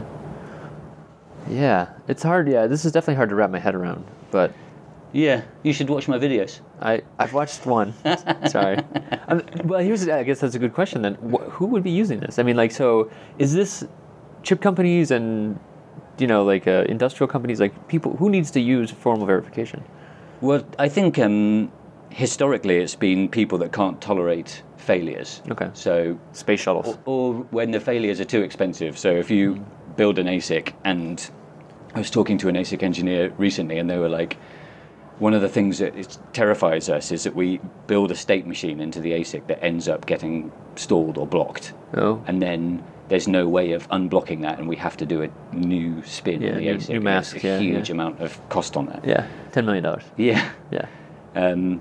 Yeah, it's hard. Yeah, this is definitely hard to wrap my head around, but Yeah, you should watch my videos. I, I've watched one. Sorry. Um, well, here's, I guess that's a good question then. Wh- who would be using this? I mean, like, so is this chip companies and, you know, like uh, industrial companies, like people, who needs to use formal verification? Well, I think um, historically it's been people that can't tolerate failures. Okay. So, Space shuttles. or when the failures are too expensive. So if you build an A S I C, and I was talking to an A S I C engineer recently, and they were like, one of the things that it terrifies us is that we build a state machine into the A S I C that ends up getting stalled or blocked. Oh. And then there's no way of unblocking that, and we have to do a new spin Yeah, on the new- A S I C. new and mask, It's a yeah, huge yeah. amount of cost on that. Yeah, ten million dollars. Yeah. Yeah. Um,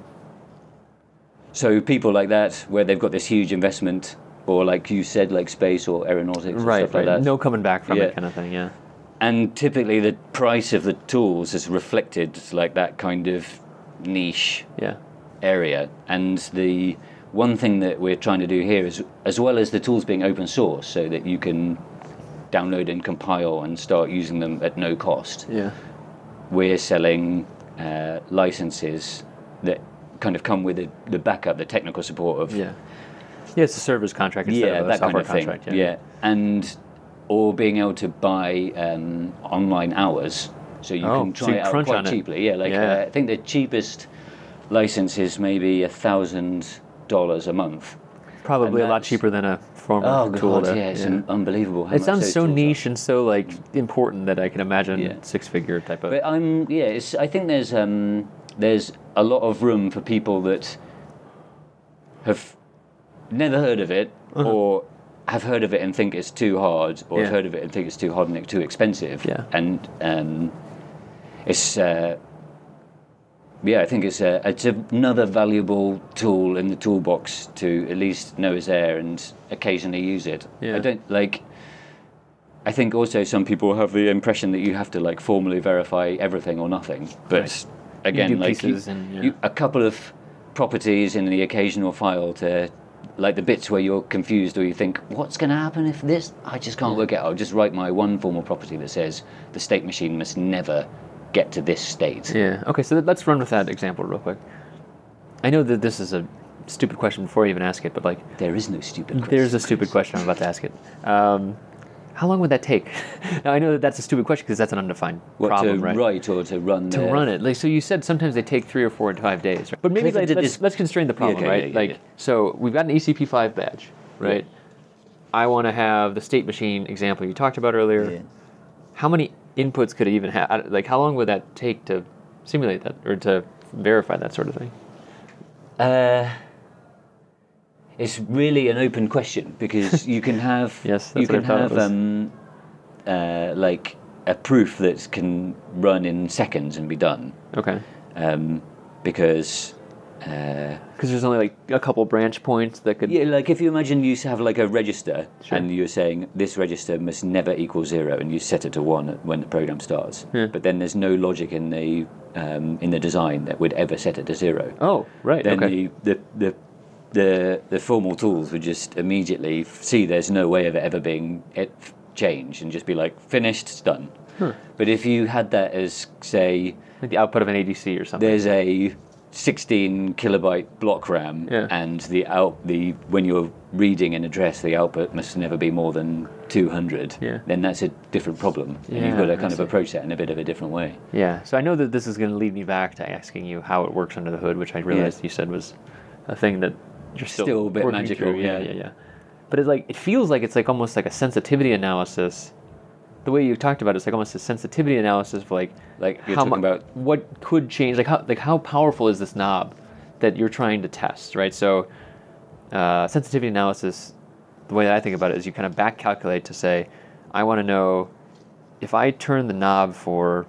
so people like that, where they've got this huge investment, or like you said, like space or aeronautics or Right, stuff right. like that. No coming back from Yeah. it kind of thing, yeah. And typically the price of the tools is reflected like that kind of niche Yeah. area. And the one thing that we're trying to do here is, as well as the tools being open source, so that you can download and compile and start using them at no cost, Yeah. we're selling uh, licenses that kind of come with the, the backup, the technical support of Yeah. Yeah, it's a service contract instead yeah, of a that kind software of thing. contract. Yeah. and or being able to buy um, online hours, so you Oh, can so try you it out crunch quite on it. cheaply. Yeah, like Yeah. Uh, I think the cheapest license is maybe a thousand dollars a month. Probably And a lot that's- cheaper than a Performer Oh tool. god, to- yeah, it's un- unbelievable. How It much sounds those so tools are. niche and so like important that I can imagine Yeah. six-figure type of. But I'm yeah, it's, I think there's um, there's a lot of room for people that have never heard of it or have heard of it and think it's too hard, or Yeah. have heard of it and think it's too hard and it's too expensive. Yeah. And um, it's uh, yeah, I think it's a, it's another valuable tool in the toolbox to at least know it's there and occasionally use it. Yeah. I don't like. I think also some people have the impression that you have to like formally verify everything or nothing. But Right. again, do like you, pieces and, yeah. you, a couple of properties in the occasional file to like the bits where you're confused or you think, what's going to happen if this? I just can't work it out. I'll just write my one formal property that says the state machine must never get to this state. Yeah. Okay. So th- let's run with that example real quick. I know that this is a stupid question before I even ask it, but like, There is no stupid question. there's a stupid question I'm about to ask it. Um, how long would that take? Now I know that that's a stupid question because that's an undefined What, problem, to right? write or to run To the- run it, like so, you said sometimes they take three or four to five days, right? But maybe Clifford like, did let's, this- let's constrain the problem, okay, right? yeah, yeah, like, yeah. so we've got an E C P five badge, right? I want to have the state machine example you talked about earlier. Yeah. How many inputs could it even have? Like, how long would that take to simulate that or to verify that sort of thing? Uh, it's really an open question because you can have Yes, you that's what I can thought it have was. um, uh, like a proof that can run in seconds and be done Okay. um, because uh, Because there's only like a couple branch points that could. yeah, like if you imagine you have like a register Sure. and you're saying this register must never equal zero and you set it to one when the program starts, Yeah. but then there's no logic in the um, in the design that would ever set it to zero. Oh, right. Then okay. the, the the the the formal tools would just immediately f- see there's no way of it ever being it changed and just be like finished, it's done. But if you had that as say Like the output of an A D C or something. there's a sixteen kilobyte block RAM Yeah. and the out the when you're reading an address the output must never be more than two hundred, Yeah. then that's a different problem. And Yeah, you've got to I kind of see. approach that in a bit of a different way. Yeah, so I know that this is going to lead me back to asking you how it works under the hood, which I realized you said was a thing that you're still, Still a bit working magical, through. Yeah, yeah. yeah, yeah. But it like it feels like it's like almost like a sensitivity analysis. The way you talked about it, it's like almost a sensitivity analysis of like Like you're how talking mu- about what could change, like how like how powerful is this knob that you're trying to test, right? So uh, sensitivity analysis, the way that I think about it is you kind of back calculate to say, I want to know if I turn the knob for,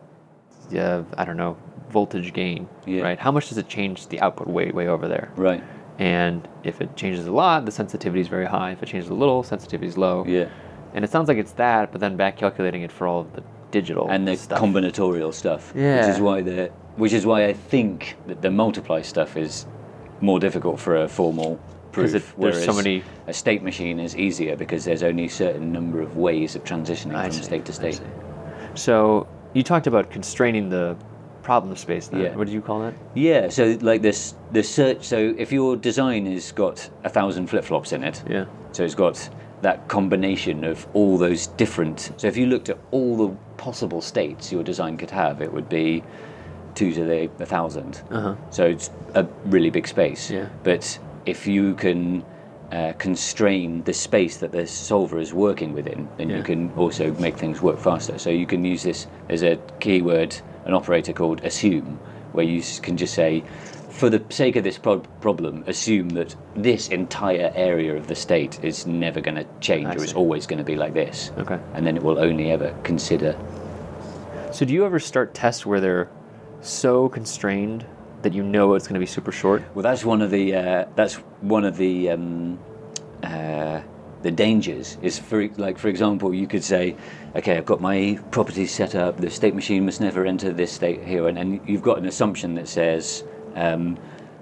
yeah, I don't know, voltage gain, Yeah. right? How much does it change the output way, way over there? right. And if it changes a lot, the sensitivity is very high. If it changes a little, sensitivity is low. Yeah. And it sounds like it's that, but then back calculating it for all of the digital And the stuff. combinatorial stuff, Yeah. which is why the which is why I think that the multiply stuff is more difficult for a formal 'Cause proof. it- there's so whereas many- a state machine is easier because there's only a certain number of ways of transitioning I from see, state to I state. see. So you talked about constraining the problem space. Then. Yeah. What did you call that? Yeah, so like this the search. So if your design has got a thousand flip flops in it, Yeah. so it's got that combination of all those different. So if you looked at all the possible states your design could have, it would be two to the a thousand. Uh-huh. So it's a really big space. Yeah. But if you can uh, constrain the space that the solver is working within, then Yeah. you can also make things work faster. So you can use this as a keyword, an operator called assume, where you s- can just say, for the sake of this pro- problem, assume that this entire area of the state is never going to change, I or it's see. always going to be like this. Okay. And then it will only ever consider. So do you ever start tests where they're so constrained that you know it's going to be super short? Well, that's one of the uh, that's one of the um, uh, the dangers. Is for like for example, you could say, okay, I've got my properties set up. The state machine must never enter this state here, and, and you've got an assumption that says, um,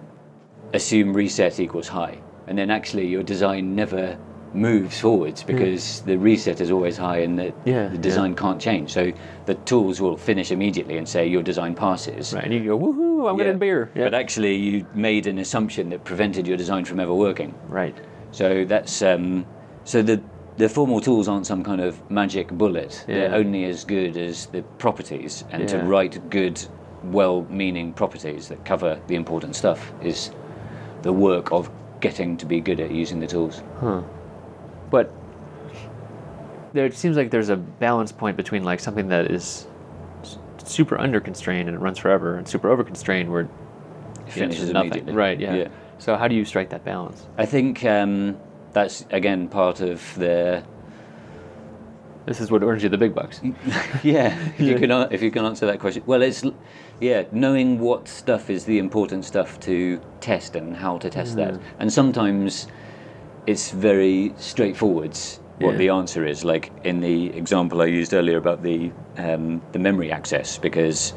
assume reset equals high, and then actually your design never moves forwards because the reset is always high and the, Yeah, the design can't change. So the tools will finish immediately and say your design passes. Right. And you go, woohoo, I'm Yeah. getting beer. Yeah. But actually, you made an assumption that prevented your design from ever working. right. So that's um, so the the formal tools aren't some kind of magic bullet. They're Yeah. only as good as the properties, and to Yeah. write good, well-meaning properties that cover the important stuff is the work of getting to be good at using the tools. Huh. but there it seems like there's a balance point between like something that is s- super under constrained and it runs forever, and super over constrained where It yeah, finishes it's nothing. immediately. Right? Yeah. Yeah. So how do you strike that balance? I think um, that's again part of the This is what earns you the big bucks. yeah. If you can an- if you can answer that question, well, it's l- yeah, knowing what stuff is the important stuff to test and how to test that, and sometimes it's very straightforward what Yeah. the answer is. Like in the example I used earlier about the um, the memory access, because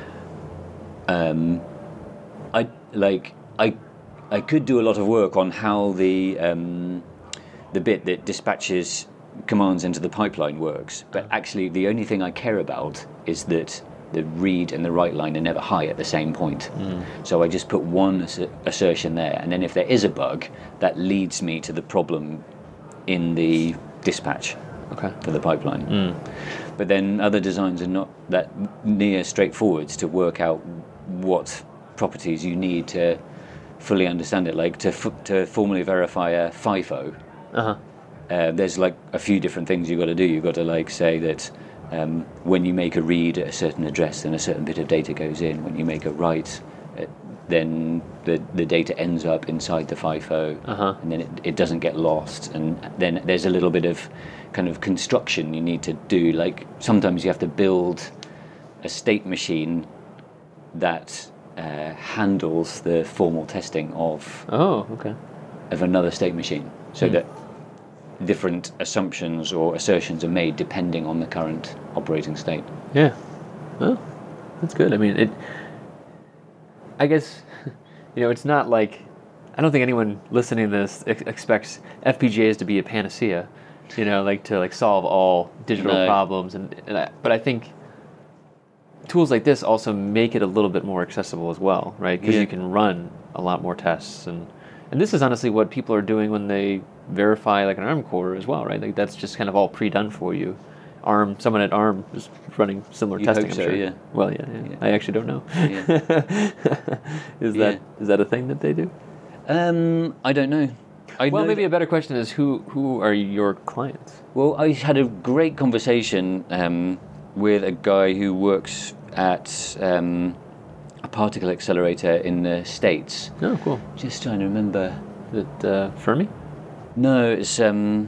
um, I like I I could do a lot of work on how the um, the bit that dispatches commands into the pipeline works, but actually the only thing I care about is that the read and the write line are never high at the same point. So I just put one ass- assertion there, and then if there is a bug, that leads me to the problem in the dispatch Okay. for the pipeline. But then other designs are not that near straightforward to work out what properties you need to fully understand it. Like to f- to formally verify a FIFO, Uh huh. uh, there's like a few different things you've got to do. You've got to like say that um, when you make a read at a certain address, then a certain bit of data goes in. When you make a write, uh, then the the data ends up inside the FIFO, Uh-huh. and then it, it doesn't get lost. And then there's a little bit of kind of construction you need to do. Like sometimes you have to build a state machine that uh, handles the formal testing of Oh, okay. of another state machine, so that different assumptions or assertions are made depending on the current operating state. Yeah. Oh, that's good. I mean, it. I guess, you know, it's not like I don't think anyone listening to this ex- expects F P G As to be a panacea, you know, like to like solve all digital No. problems. And, and I, but I think tools like this also make it a little bit more accessible as well, right? Because Yeah. you can run a lot more tests, and and this is honestly what people are doing when they verify like an ARM core as well, right? Like that's just kind of all pre-done for you. ARM, someone at ARM is running similar You'd testing. hope I'm so, sure. yeah. Well, yeah, yeah. Yeah. I actually don't know. Yeah. is Yeah. that is that a thing that they do? Um, I don't know. I Well, know maybe that- a better question is who who are your clients? Well, I had a great conversation um, with a guy who works at um, a particle accelerator in the States. Oh, cool. Just trying to remember. Is it uh, Fermi? No, it's um,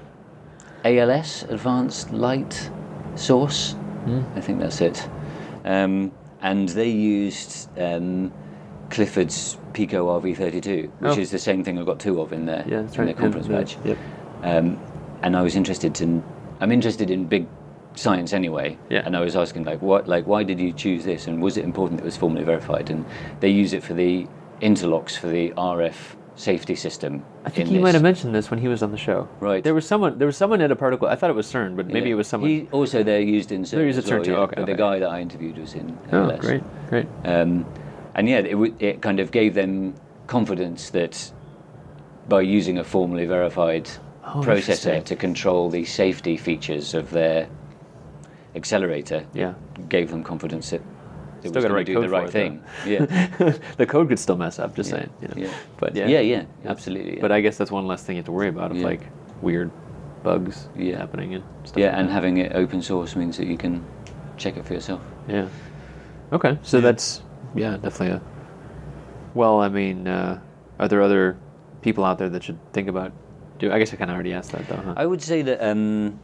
A L S, Advanced Light Source. I think that's it. Um, and they used um, Clifford's Pico R V thirty-two, which Oh. is the same thing I've got two of in there Yeah, that's in right. the conference Yeah, badge. Yep. Um, and I was interested to. I'm interested in big science anyway. Yeah. And I was asking like, what, like, why did you choose this, and was it important that it was formally verified? And they use it for the interlocks for the R F safety system. I think in he this. might have mentioned this when he was on the show. Right. There was someone. There was someone at a particle. I thought it was CERN, but maybe Yeah. it was someone. He also they're used in. They're used as at CERN well, too, yeah. okay, But the okay. guy that I interviewed was in. Oh, A L S. great, great. Um, and yeah, it, w- it kind of gave them confidence that by using a formally verified Oh, processor interesting. to control the safety features of their accelerator, Yeah. gave them confidence that it Still was gotta going write to do code the for right it, thing. Yeah, The code could still mess up. Just Yeah, saying. You know? yeah. But yeah. yeah, yeah, absolutely. Yeah. But I guess that's one less thing you have to worry about of Yeah. like weird bugs Yeah. happening and stuff. yeah, like and that. having it open source means that you can check it for yourself. Yeah. Okay, so that's yeah, definitely a. Well, I mean, uh, are there other people out there that should think about? Do I guess I kind of already asked that though, huh? I would say that um,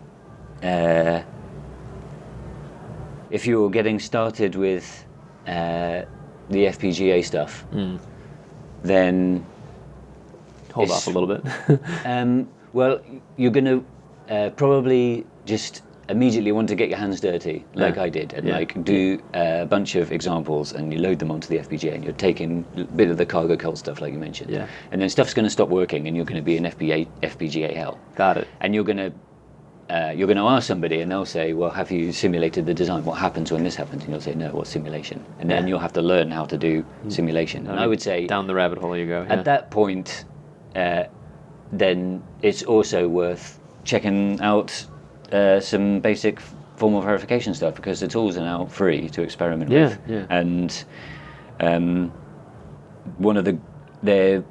uh, if you're getting started with uh, the F P G A stuff, Mm. then Hold it's- off a little bit. um, well, you're going to uh, probably just immediately want to get your hands dirty, like Yeah. I did, and Yeah. like do a bunch of examples, and you load them onto the F P G A, and you're taking a bit of the cargo cult stuff, like you mentioned. Yeah. And then stuff's going to stop working, and you're going to be in F P A, F P G A hell. Got it. And you're going to uh, you're going to ask somebody, and they'll say, "Well, have you simulated the design? What happens when this happens?" And you'll say, "No, what's simulation?" And then Yeah. you'll have to learn how to do simulation. And I would say down the rabbit hole you go. yeah. at that point, uh, then it's also worth checking out uh, some basic f- formal verification stuff, because the tools are now free to experiment Yeah, with. yeah. And um, one of the they're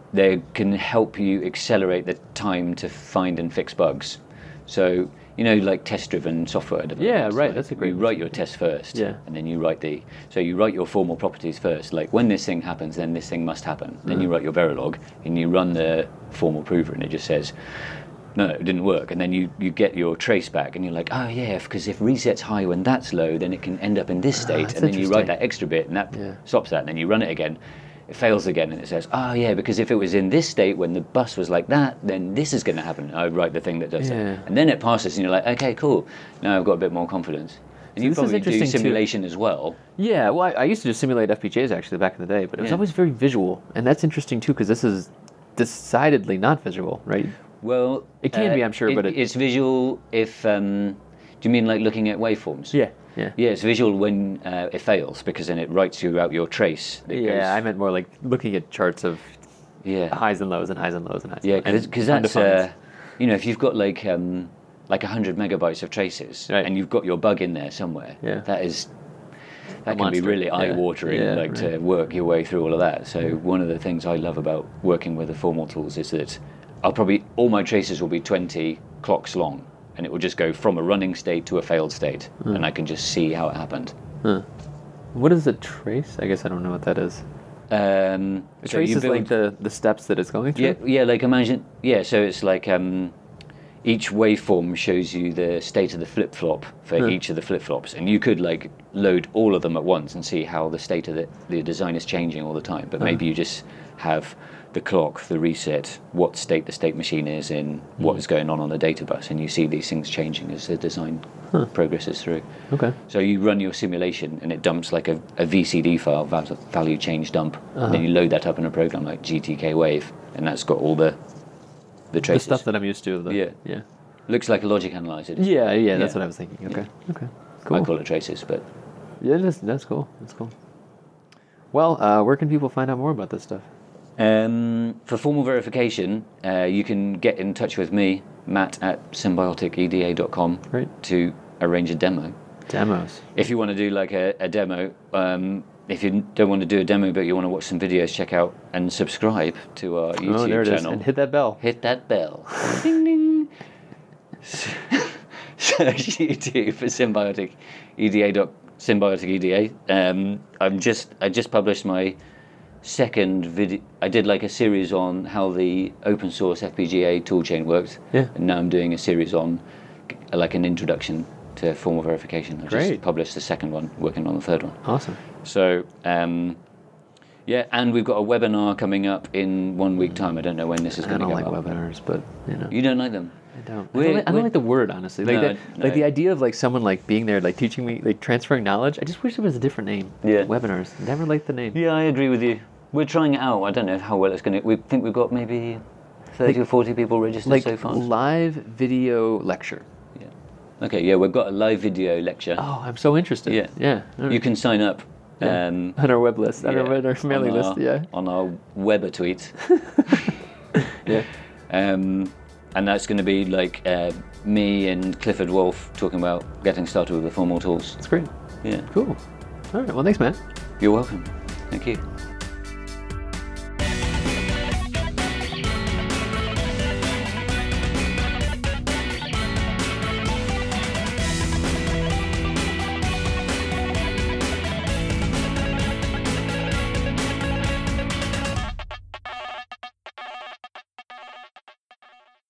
they can help you accelerate the time to find and fix bugs. So, you know, like test-driven software development. Yeah, right, Like that's a great You write your test first, Yeah. and then you write the... So you write your formal properties first. Like, when this thing happens, then this thing must happen. Then you write your Verilog, and you run the formal prover, and it just says, no, it didn't work. And then you, you get your trace back, and you're like, oh, yeah, because if reset's high when that's low, then it can end up in this state. that's and then you write interesting. that extra bit, and that Yeah. stops that. And then you run it again. It fails again, and it says, oh, yeah, because if it was in this state when the bus was like that, then this is going to happen. I write the thing that does Yeah. that. And then it passes, and you're like, okay, cool. Now I've got a bit more confidence. And you this is probably do interesting too. simulation as well. Yeah, well, I, I used to just simulate F P Gas actually back in the day, but it was Yeah. always very visual, and that's interesting too because this is decidedly not visual, right? Well, It can be, I'm sure, but it- it's visual if. Um, do you mean like looking at waveforms? Yeah, yeah. Yeah, it's visual when uh, it fails because then it writes you out your trace. It Yeah, goes- I meant more like looking at charts of yeah, highs and lows and highs and lows and highs. yeah, and because lows. that's uh, you know, if you've got like um, like a hundred megabytes of traces Right. and you've got your bug in there somewhere, Yeah. that is. That A can be monster. really Yeah. eye-watering, Yeah, like to right. work your way through all of that. So one of the things I love about working with the formal tools is that I'll probably all my traces will be twenty clocks long, and it will just go from a running state to a failed state, Hmm. and I can just see how it happened. Huh. What is a trace? I guess I don't know what that is. Um, A so trace you is build- like the, the steps that it's going through. yeah, yeah, like imagine, yeah. So it's like um, each waveform shows you the state of the flip flop for Huh. each of the flip flops, and you could like load all of them at once and see how the state of the the design is changing all the time. But maybe you just have the clock, the reset, what state the state machine is in, what Hmm. is going on on the data bus, and you see these things changing as the design progresses through. Okay. So you run your simulation, and it dumps like a, a V C D file, val- value change dump. And then you load that up in a program like G T K Wave, and that's got all the the The traces. stuff that I'm used to. The, Yeah. Yeah. Looks like a logic analyzer. Yeah, yeah, that's Yeah. what I was thinking. Okay. Okay. I Cool. call it traces, but Yeah, that's, that's cool. That's cool. Well, uh, where can people find out more about this stuff? um, for formal verification, uh, you can get in touch with me, Matt at symbiotic E D A dot com, Great. to arrange a demo. Demos. If you want to do like a, a demo, um, if you don't want to do a demo but you want to watch some videos, check out and subscribe to our YouTube Oh, there it is. channel. And hit that bell. Hit that bell. Ding ding. Search YouTube for symbiotic E D A dot symbiotic E D A. Um, I'm just I just published my second video. I did like a series on how the open source F P G A toolchain works. Yeah. And now I'm doing a series on uh, like an introduction to formal verification. I Great. just published the second one, working on the third one. Awesome. So, um, yeah, and we've got a webinar coming up in one week time. I don't know when this is I going to don't go like up. webinars, but you know. You don't like them? I don't. I We're- don't, like, I don't we're- like the word, honestly. Like, No, the, no. like the idea of like someone like being there, like teaching me, like transferring knowledge. I just wish there was a different name. Yeah. Webinars. Never liked the name. Yeah, I agree with you. We're trying it out. I don't know how well it's going to. We think we've got maybe thirty Like- or forty people registered Like so far. live video lecture. Yeah. Okay. Yeah, we've got a live video lecture. Oh, I'm so interested. Yeah. Yeah. All You right. can sign up. Yeah. Um, on our web list, on yeah, our, on our mailing on our- list. Yeah. On our Weber tweet. Yeah. Um, and that's going to be like uh, me and Clifford Wolf talking about getting started with the formal tools. That's great. Yeah. Cool. All right. Well, thanks, man. You're welcome. Thank you.